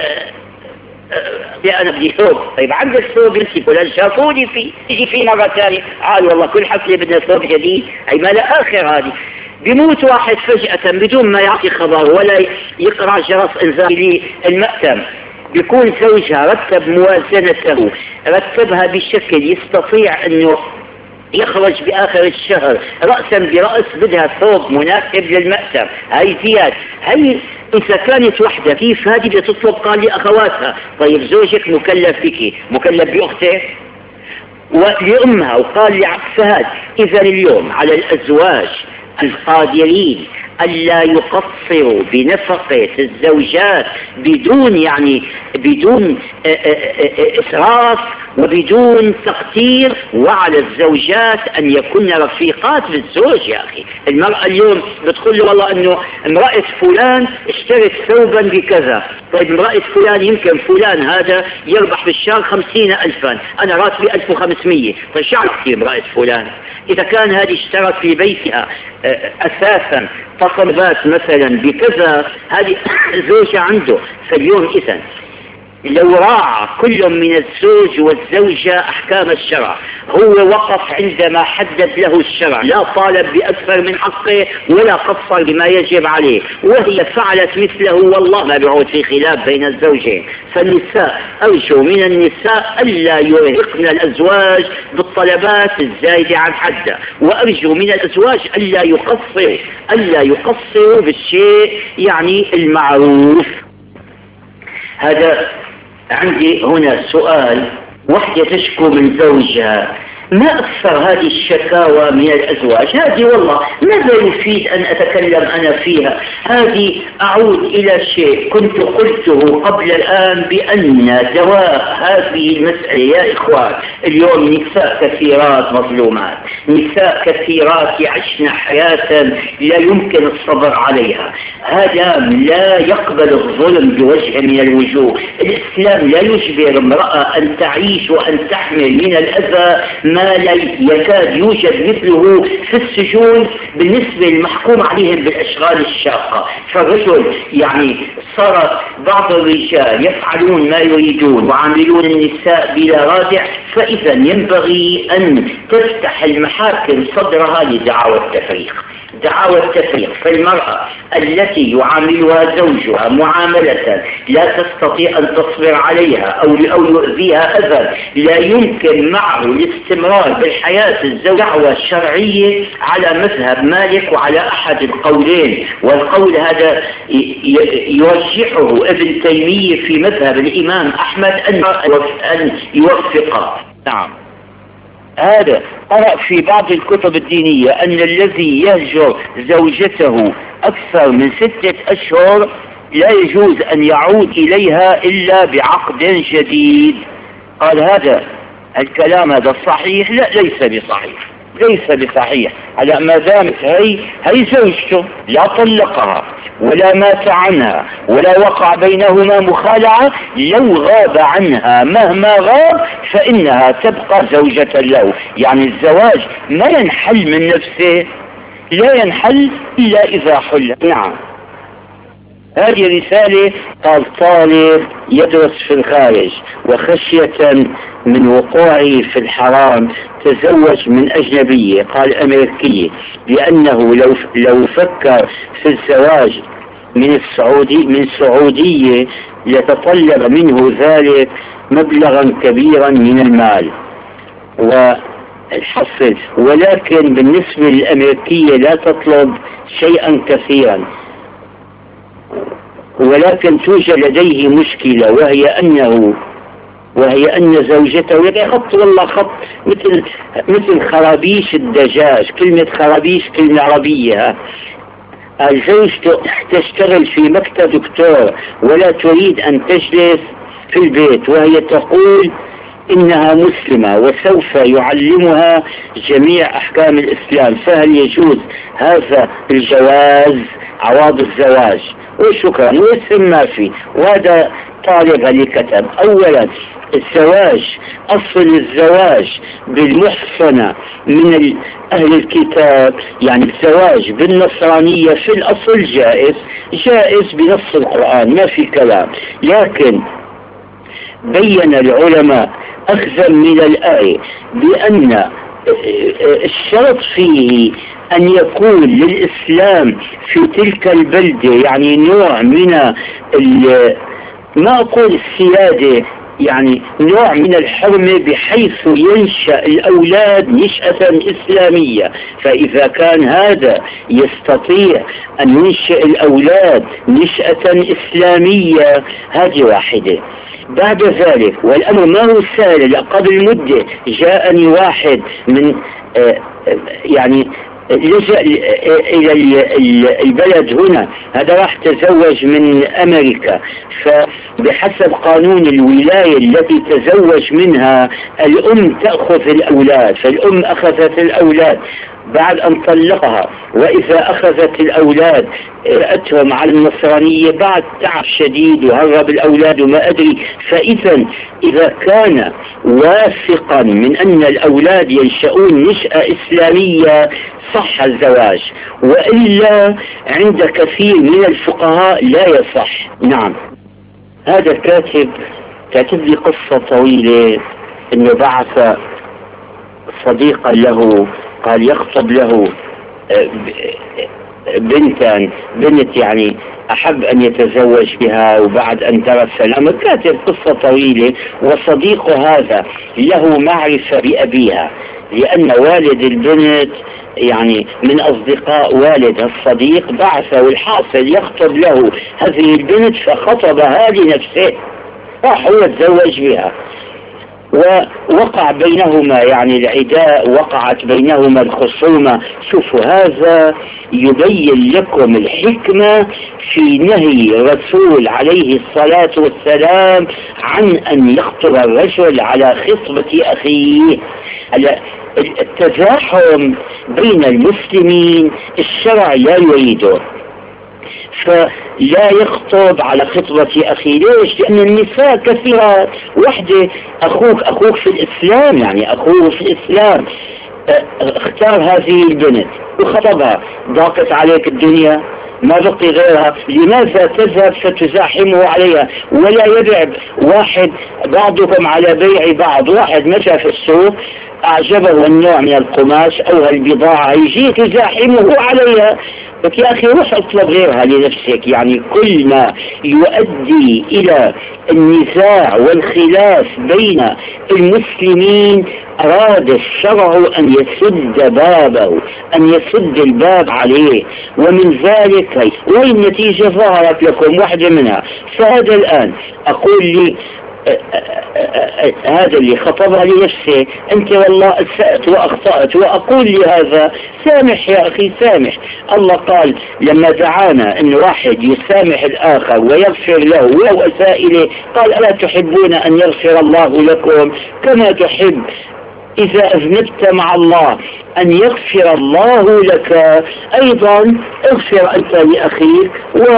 أنا بدي ثوب، طيب عندك ثوب انت فلان شافوني فيه، يجي في مرة ثانية قال والله كل حفلة بدنا ثوب جديد، أي ما لا آخر. هذه بيموت واحد فجأة بدون ما يعطي خبر ولا يقرأ جرس إنذار للمأتم، بيكون زوجها رتب موازنته، رتبها بشكل يستطيع أنه يخرج بآخر الشهر رأسا برأس، بدها ثوب مناسب للمأتم. هاي زيادة. هاي إذا كانت وحدة كيف هذه بتطلب قال لأخواتها؟ طيب زوجك مكلف بك، مكلف بأخته ولأمها، وقال لعكسها. إذا اليوم على الأزواج القادرين ألا يقصروا بنفقة الزوجات بدون إسراف وبدون تقتير، وعلى الزوجات أن يكن رفيقات بالزوج. يا أخي المرأة اليوم بتقول له والله أنه امرأة فلان اشترت ثوبا بكذا، طيب امرأة فلان يمكن فلان هذا يربح بالشهر 50,000، أنا راتبي 1500، طيب شو عرفتي امرأة فلان؟ إذا كان هذه اشترت في بيتها أساسا تصرفات مثلا بكذا، هذه زوجة عنده. فاليوم إذن لو راعى كل من الزوج والزوجة أحكام الشرع، هو وقف عندما حدد له الشرع، لا طالب بأكثر من حقه ولا قصر بما يجب عليه، وهي فعلت مثله والله ما بيعود في خلاف بين الزوجين. فالنساء أرجو من النساء ألا يرهقن الأزواج بالطلبات الزايدة عن حده، وأرجو من الأزواج ألا يقصروا بالشيء يعني المعروف. هذا عندي هنا سؤال: وحدة تشكو من زوجها، ما أكثر هذه الشكاوى من الأزواج؟ هذه والله ماذا يفيد أن أتكلم أنا فيها؟ هذه أعود إلى شيء كنت قلته قبل الآن، بأن دواء هذه المسألة يا إخوان اليوم نساء كثيرات مظلومات، نساء كثيرات يعشن حياة لا يمكن الصبر عليها. هذا لا يقبل الظلم بوجه من الوجوه. الإسلام لا يجبر امرأة أن تعيش وأن تحمل من الأذى ما لا يكاد يوجد مثله في السجون بالنسبة للمحكوم عليهم بالأشغال الشاقة. فالرجل يعني صار بعض الرجال يفعلون ما يريدون وعاملون النساء بلا رادع، فإذا ينبغي أن تفتح المحاكم صدرها لدعاوى التفريق. فالمرأة التي يعاملها زوجها معاملة لا تستطيع أن تصبر عليها أو يؤذيها أذى لا يمكن معه الاستمرار بالحياة الزوجية، دعوة شرعية على مذهب مالك وعلى أحد القولين، والقول هذا يرجحه ابن تيمية في مذهب الإمام أحمد أن يوفقه. نعم، هذا قرأ في بعض الكتب الدينية أن الذي يهجر زوجته أكثر من 6 أشهر لا يجوز أن يعود إليها إلا بعقد جديد. قال هذا الكلام هذا صحيح؟ لا، ليس بصحيح. على ما دامت هي زوجته لا طلقها ولا مات عنها ولا وقع بينهما مخالعة، لو غاب عنها مهما غاب فإنها تبقى زوجة له. يعني الزواج ما ينحل من نفسه، لا ينحل إلا إذا حل. نعم، هذه رسالة. قال طالب يدرس في الخارج وخشية من وقوعه في الحرام تزوج من أجنبية، قال أمريكية، لأنه لو فكر في الزواج من سعودية يتطلب منه ذلك مبلغا كبيرا من المال، الحصل، ولكن بالنسبة للأمريكية لا تطلب شيئا كثيرا، ولكن توجد لديه مشكلة، وهي أن زوجته يدعي خط والله خط مثل خرابيش الدجاج. كلمة خرابيش كلمة عربية. زوجته تشتغل في مكتب دكتور ولا تريد أن تجلس في البيت، وهي تقول إنها مسلمة وسوف يعلمها جميع أحكام الإسلام، فهل يجوز هذا الجواز عوض الزواج؟ وشكرا واسم ما في. وهذا طالب اللي كتب. أولا الزواج، أصل الزواج بالمحصنة من أهل الكتاب، يعني الزواج بالنصرانية في الأصل جائز بنص القرآن، ما في كلام. لكن بين العلماء أخذا من الآية بأن الشرط فيه أن يكون للإسلام في تلك البلدة يعني نوع من ما أقول السيادة، يعني نوع من الحرمة، بحيث ينشأ الأولاد نشأة إسلامية. فإذا كان هذا يستطيع أن ينشئ الأولاد نشأة إسلامية، هذه واحدة. بعد ذلك، والأمر ما هو سهل، قبل مدة جاءني واحد من يعني لجأ إلى البلد هنا، هذا راح تزوج من أمريكا، فبحسب قانون الولاية التي تزوج منها الأم تأخذ الأولاد، فالأم أخذت الأولاد بعد أن طلقها، وإذا أخذت الأولاد رأتهم على النصرانية بعد تعب شديد وهرب الأولاد وما أدري. فإذا إذا كان واثقا من أن الأولاد ينشؤون نشأة إسلامية صح الزواج، وإلا عند كثير من الفقهاء لا يصح. نعم. هذا كاتب لي قصة طويلة، إنه بعث صديقا له قال يخطب له بنت يعني أحب أن يتزوج بها، وبعد أن درس الأمر كاتب قصة طويلة. وصديقه هذا له معرفة بأبيها، لأن والد البنت يعني من أصدقاء والد الصديق بعثه، والحاصل يخطب له هذه البنت، فخطبها لنفسه، راح هو تزوج بها، ووقع بينهما يعني العداء، وقعت بينهما الخصومة. شوفوا، هذا يبين لكم الحكمة في نهي الرسول عليه الصلاة والسلام عن أن يخطب الرجل على خطبة أخيه. التزاحم بين المسلمين الشرع لا يريده، فلا يخطب على خطبة أخي. ليش؟ لأن النساء كثيرات. وحدة أخوك في الإسلام، يعني أخوه في الإسلام اختار هذه البنت وخطبها، ضاقت عليك الدنيا، ما بقي غيرها، لماذا تذهب فتزاحمه عليها؟ ولا يبيع واحد بعضكم على بيع بعض. واحد مشى في السوق أعجبه النوع من القماش أو البضاعة، يجي تزاحمه عليها، لك يا أخي روح اطلب غيرها لنفسك. يعني كل ما يؤدي إلى النزاع والخلاف بين المسلمين أراد الشرع أن يسد بابه، أن يسد الباب عليه. ومن ذلك والنتيجة ظهرت لكم واحدة منها. فهذا الآن أقول لي هذا اللي خطبها لنفسه، أنت والله أسأت وأخطأت، وأقول لي هذا سامح يا أخي سامح. الله قال لما دعانا أن واحد يسامح الآخر ويغفر له ولو أساء إليه، قال ألا تحبون أن يغفر الله لكم كما تحب إذا أذنبت مع الله أن يغفر الله لك أيضا؟ اغفر أنت لأخيك.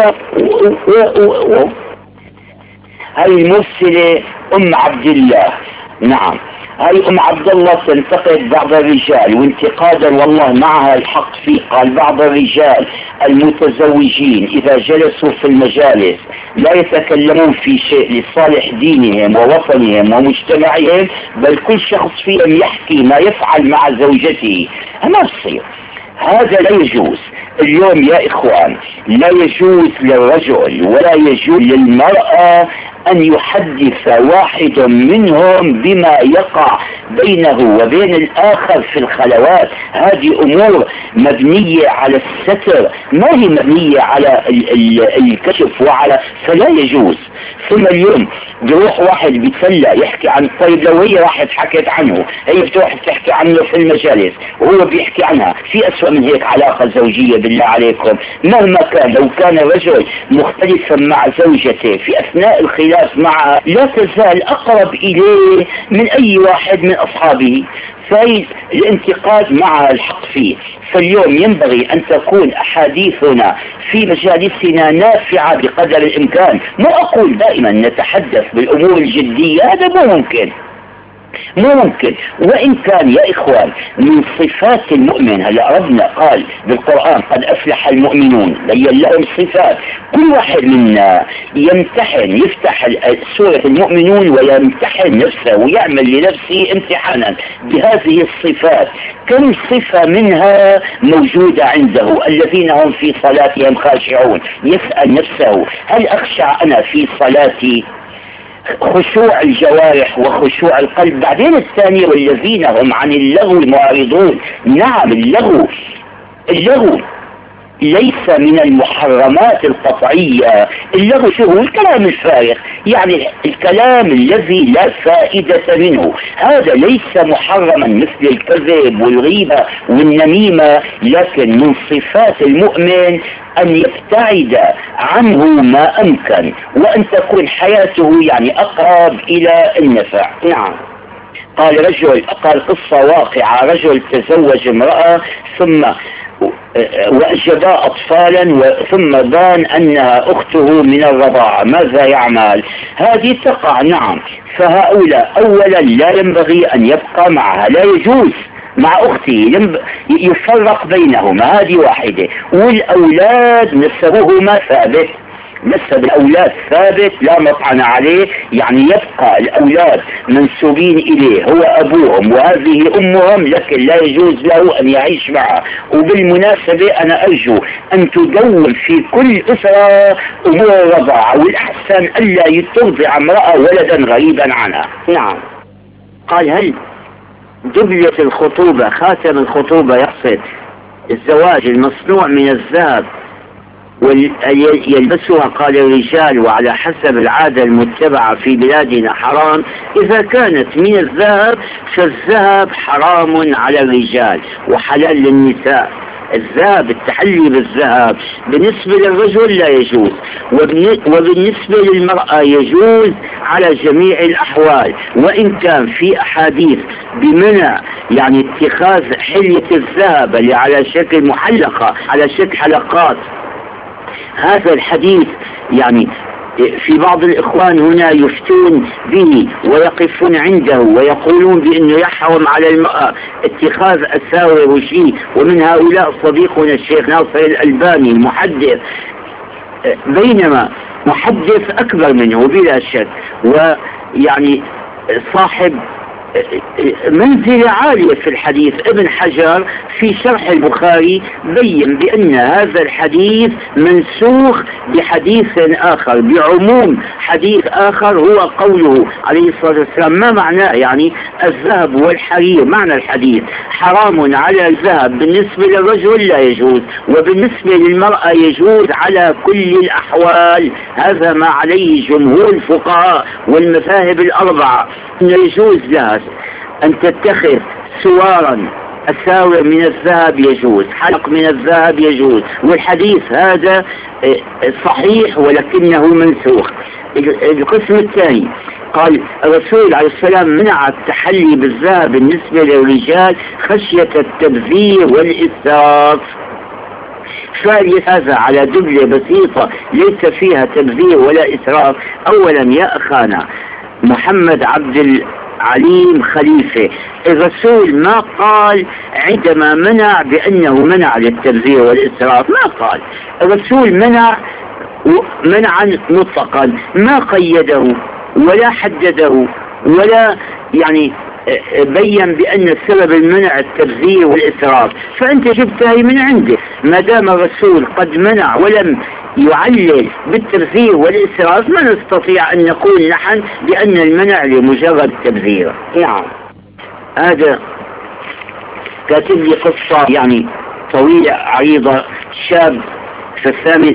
هاي المرسلة أم عبد الله. نعم، هاي أم عبد الله تنتقد بعض الرجال وانتقادا والله معها الحق فيه. قال بعض الرجال المتزوجين إذا جلسوا في المجالس لا يتكلمون في شيء لصالح دينهم ووطنهم ومجتمعهم، بل كل شخص فيهم يحكي ما يفعل مع زوجته. ما تصير، هذا لا يجوز. اليوم يا إخوان لا يجوز للرجل ولا يجوز للمرأة أن يحدث واحد منهم بما يقع بينه وبين الآخر في الخلوات. هذه أمور مبنية على الستر، ما هي مبنية على الكشف فلا يجوز. ثم اليوم بروح واحد بيتسلى يحكي عن، طيب لو هي واحد حكت عنه، هي بتروح تحكي عنه في المجالس وهو بيحكي عنها، في أسوأ من هيك علاقة زوجية بالله عليكم؟ مهما كان، لو كان رجل مختلفا مع زوجته في أثناء الخلاف معها لا تزال أقرب إليه من أي واحد من أصحابه، فالانتقاد مع الحق فيه. فاليوم ينبغي أن تكون أحاديثنا في مجالسنا نافعة بقدر الإمكان. مو أقول دائما نتحدث بالأمور الجدية، هذا مو ممكن. وإن كان يا إخوان من صفات المؤمن، هلا ربنا قال بالقرآن قد أفلح المؤمنون، بين لهم صفات. كل واحد منا يمتحن، يفتح سورة المؤمنون ويمتحن نفسه ويعمل لنفسه امتحانا بهذه الصفات. كم صفة منها موجودة عنده؟ الذين هم في صلاتهم خاشعون. يسأل نفسه هل أخشع أنا في صلاتي؟ خشوع الجوارح وخشوع القلب. بعدين الثاني والذين هم عن اللغو معرضون. نعم، اللغو ليس من المحرمات القطعية. اللغو شو هو؟ الكلام الفارغ، يعني الكلام الذي لا فائدة منه، هذا ليس محرما مثل الكذب والغيبة والنميمة. لكن من صفات المؤمن أن يبتعد عنه ما أمكن، وأن تكون حياته يعني أقرب إلى النفع. نعم. قال قصة واقعة، رجل تزوج امرأة ثم وأجبا أطفالا ثم بان أنها أخته من الرضاعة، ماذا يعمل؟ هذه تقع. نعم. فهؤلاء أولا لا ينبغي أن يبقى معها، لا يجوز مع أخته، يفرق بينهما، هذه واحدة. والأولاد نسبهما ثابت، نسب الأولاد ثابت لا مطعن عليه، يعني يبقى الأولاد منسوبين إليه، هو أبوهم وهذه أمهم، لكن لا يجوز له أن يعيش معها. وبالمناسبة أنا أرجو أن تدون في كل أسرة أمور الرضاعة، والأحسن ألا ترضع امرأة ولدا غريبا عنها. نعم. قال هل دبلة الخطوبة، خاتم الخطوبة يقصد الزواج المصنوع من الذهب يلبسها؟ قال الرجال وعلى حسب العادة المتبعة في بلادنا حرام. إذا كانت من الذهب فالذهب حرام على الرجال وحلال للنساء. الذهب، التحلي بالذهب بالنسبة للرجل لا يجوز، وبالنسبة للمرأة يجوز على جميع الأحوال. وإن كان في أحاديث بمنع يعني اتخاذ حلية الذهب اللي على شكل محلقة، على شكل حلقات، هذا الحديث يعني في بعض الإخوان هنا يفتون به ويقفون عنده ويقولون بأنه يحرم على المرأة اتخاذ أساور وشيء. ومن هؤلاء صديقنا الشيخ ناصر الألباني المحدث، بينما محدث أكبر منه بلا شك، ويعني صاحب منزلة عالية في الحديث. ابن حجر في شرح البخاري بين بأن هذا الحديث منسوخ بحديث آخر، بعموم حديث آخر هو قوله عليه الصلاة والسلام. ما معناه؟ يعني الذهب والحرير، معنى الحديث حرام على الذهب بالنسبة للرجل لا يجوز، وبالنسبة للمرأة يجوز على كل الأحوال. هذا ما عليه جمهور الفقهاء والمذاهب الأربعة، أنه يجوز لها أن تتخذ سوارا، أساور من الذهب يجوز، حلق من الذهب يجوز. والحديث هذا صحيح ولكنه منسوخ. القسم الثاني قال الرسول عليه السلام منع التحلي بالذهب بالنسبة للرجال خشية التبذير والإسراف. ثالث هذا على دبلة بسيطة ليس فيها تبذير ولا إسراف. أولا يا أخانا محمد عبد العليم خليفة، الرسول ما قال عندما منع بأنه منع للتبذير والإسراف، ما قال. الرسول منع منعا مطلقا، ما قيده ولا حدده ولا يعني بين بأن السبب المنع التبذير والإسراف، فأنت جبتها من عندك. ما دام الرسول قد منع ولم يعلل بالتبذير والإسراف، ما نستطيع أن نقول نحن بأن المنع لمجرد التبذير. نعم. هذا كاتب لي قصة يعني طويلة عريضة. شاب في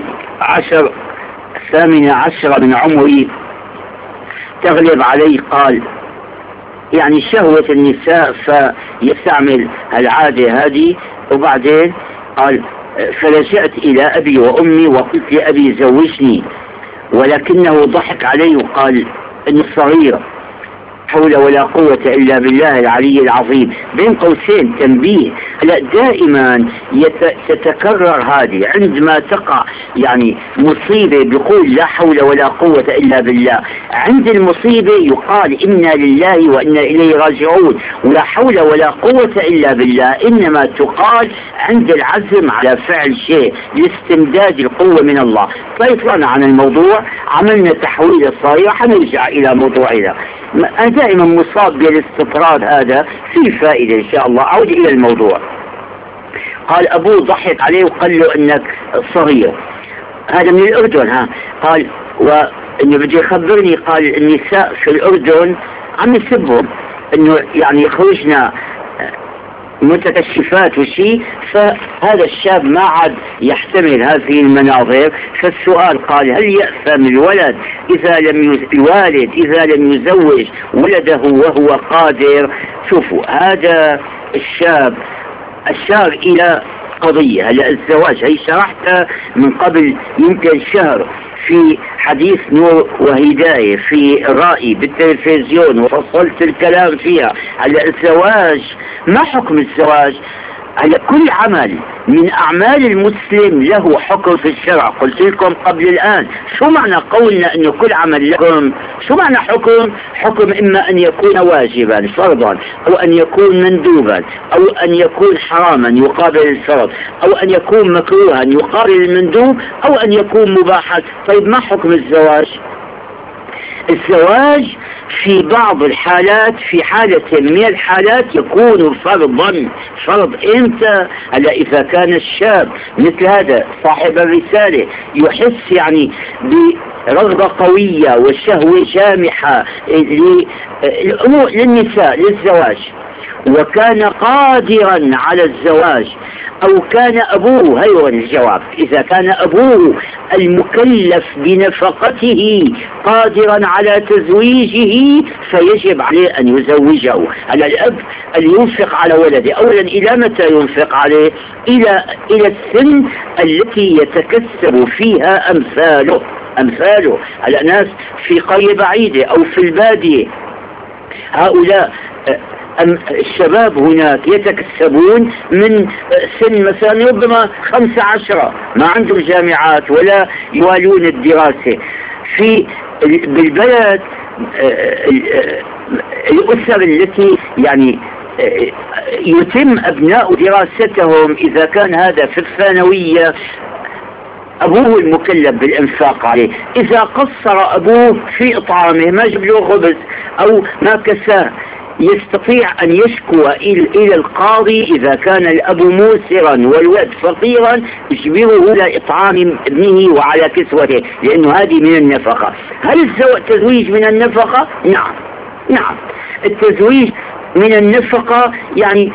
الثامن عشر من عمري تغلب عليه، قال يعني شهوة النساء فيستعمل العادة هذه. وبعدين قال فلجأت إلى أبي وأمي وقلت لأبي زوجني، ولكنه ضحك علي وقال إنه صغير، حول ولا قوة إلا بالله العلي العظيم. بين قوسين تنبيه، لا دائما تتكرر هذه عندما تقع يعني مصيبة بيقول لا حول ولا قوة إلا بالله. عند المصيبة يقال إنا لله وإنا إليه راجعون، ولا حول ولا قوة إلا بالله إنما تقال عند العزم على فعل شيء لاستمداد القوة من الله. طلعنا عن الموضوع، عملنا تحويل صغير، حنرجع إلى موضوعنا. أنا دائما مصاب بالاستطراد هذا، في فائدة إن شاء الله. أعود إلى الموضوع. قال أبوه ضحك عليه وقال له إنك صغير. هذا من الأردن. قال وإنه بده يخبرني، قال النساء في الأردن عم يسبهم إنه يعني يخرجنا متكشفات وشيء. فهذا الشاب ما عاد يحتمل هذه المناظر. فالسؤال قال هل يأثم الوالد إذا لم يزوج ولده وهو قادر؟ شوفوا، هذا الشاب أشار إلى قضية. هلا الزواج هي شرحتها من قبل يمكن شهر في حديث نور وهداية في الرأي بالتلفزيون، وفصلت الكلام فيها. هلا الزواج ما حكم الزواج؟ هلا كل عمل من أعمال المسلم له حكم في الشرع. قلت لكم قبل الآن شو معنى قولنا إنه كل عمل لكم؟ شو معنى حكم؟ حكم إما أن يكون واجبا فرضا، أو أن يكون مندوبا، أو أن يكون حراما يقابل الفرض، أو أن يكون مكروها يقابل المندوب، أو أن يكون مباحا. طيب ما حكم الزواج؟ الزواج في بعض الحالات، في حالة من الحالات يكون فرضا. فرض امتى؟ هلا إذا كان الشاب مثل هذا صاحب الرسالة يحس يعني برغبة قوية وشهوة جامحة للنساء للزواج، وكان قادرا على الزواج، أو كان أبوه، هيو الجواب، إذا كان أبوه المكلف بنفقته قادرا على تزويجه فيجب عليه أن يزوجه. على الأب أن ينفق على ولده. أولا إلى متى ينفق عليه؟ إلى السن التي يتكسب فيها أمثاله على ناس في قرية بعيدة أو في البادية. هؤلاء الشباب هناك يتكسبون من سن مثلا ربما 15، ما عندهم جامعات ولا يوالون الدراسة. بالبلد الأسر التي يعني يتم أبناء دراستهم إذا كان هذا في الثانوية أبوه المكلف بالإنفاق عليه. إذا قصر أبوه في إطعامه، ما جاب له خبز أو ما كساه، يستطيع أن يشكو إلى القاضي إذا كان الأب موسرا والولد فقيرا يجبره على إطعام ابنه وعلى كسوته، لأنه هذه من النفقة. هل التزويج من النفقة؟ نعم التزويج من النفقة، يعني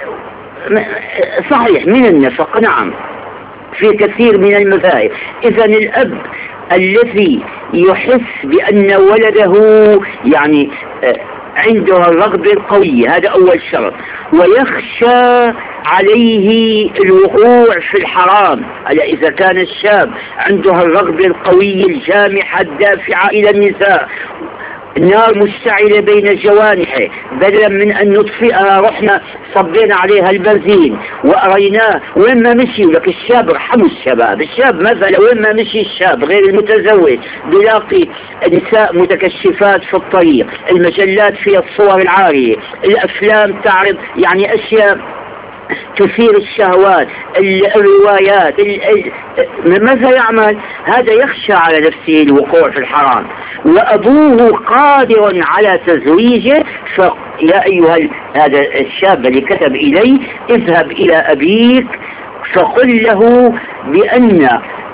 صحيح من النفقة، نعم، في كثير من المذاهب. إذن الأب الذي يحس بأن ولده يعني عنده الرغبة القوية، هذا أول شرط، ويخشى عليه الوقوع في الحرام. إذا كان الشاب عنده الرغبة القوية الجامحة الدافعة إلى النساء، النار مشتعلة بين جوانحه، بدلا من أن نطفئها رحنا صبينا عليها البنزين وأريناه وين ما مشي. لك الشاب ارحموا الشباب، الشاب مثلا وين ما مشي الشاب غير المتزوج بلاقي نساء متكشفات في الطريق، المجلات فيها الصور العارية، الأفلام تعرض يعني أشياء تثير الشهوات، الروايات، ماذا يعمل؟ هذا يخشى على نفسه الوقوع في الحرام، وأبوه قادر على تزويجه. فيا أيها هذا الشاب اللي كتب إلي، اذهب إلى أبيك فقل له بأن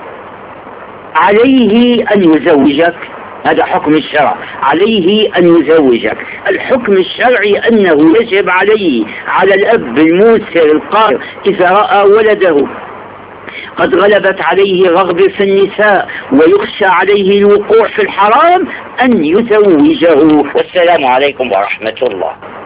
عليه أن يزوجك. هذا حكم الشرع، عليه أن يزوجك. الحكم الشرعي أنه يجب عليه، على الأب الموسر القادر إذا رأى ولده قد غلبت عليه رغبة في النساء ويخشى عليه الوقوع في الحرام أن يزوجه. والسلام عليكم ورحمة الله.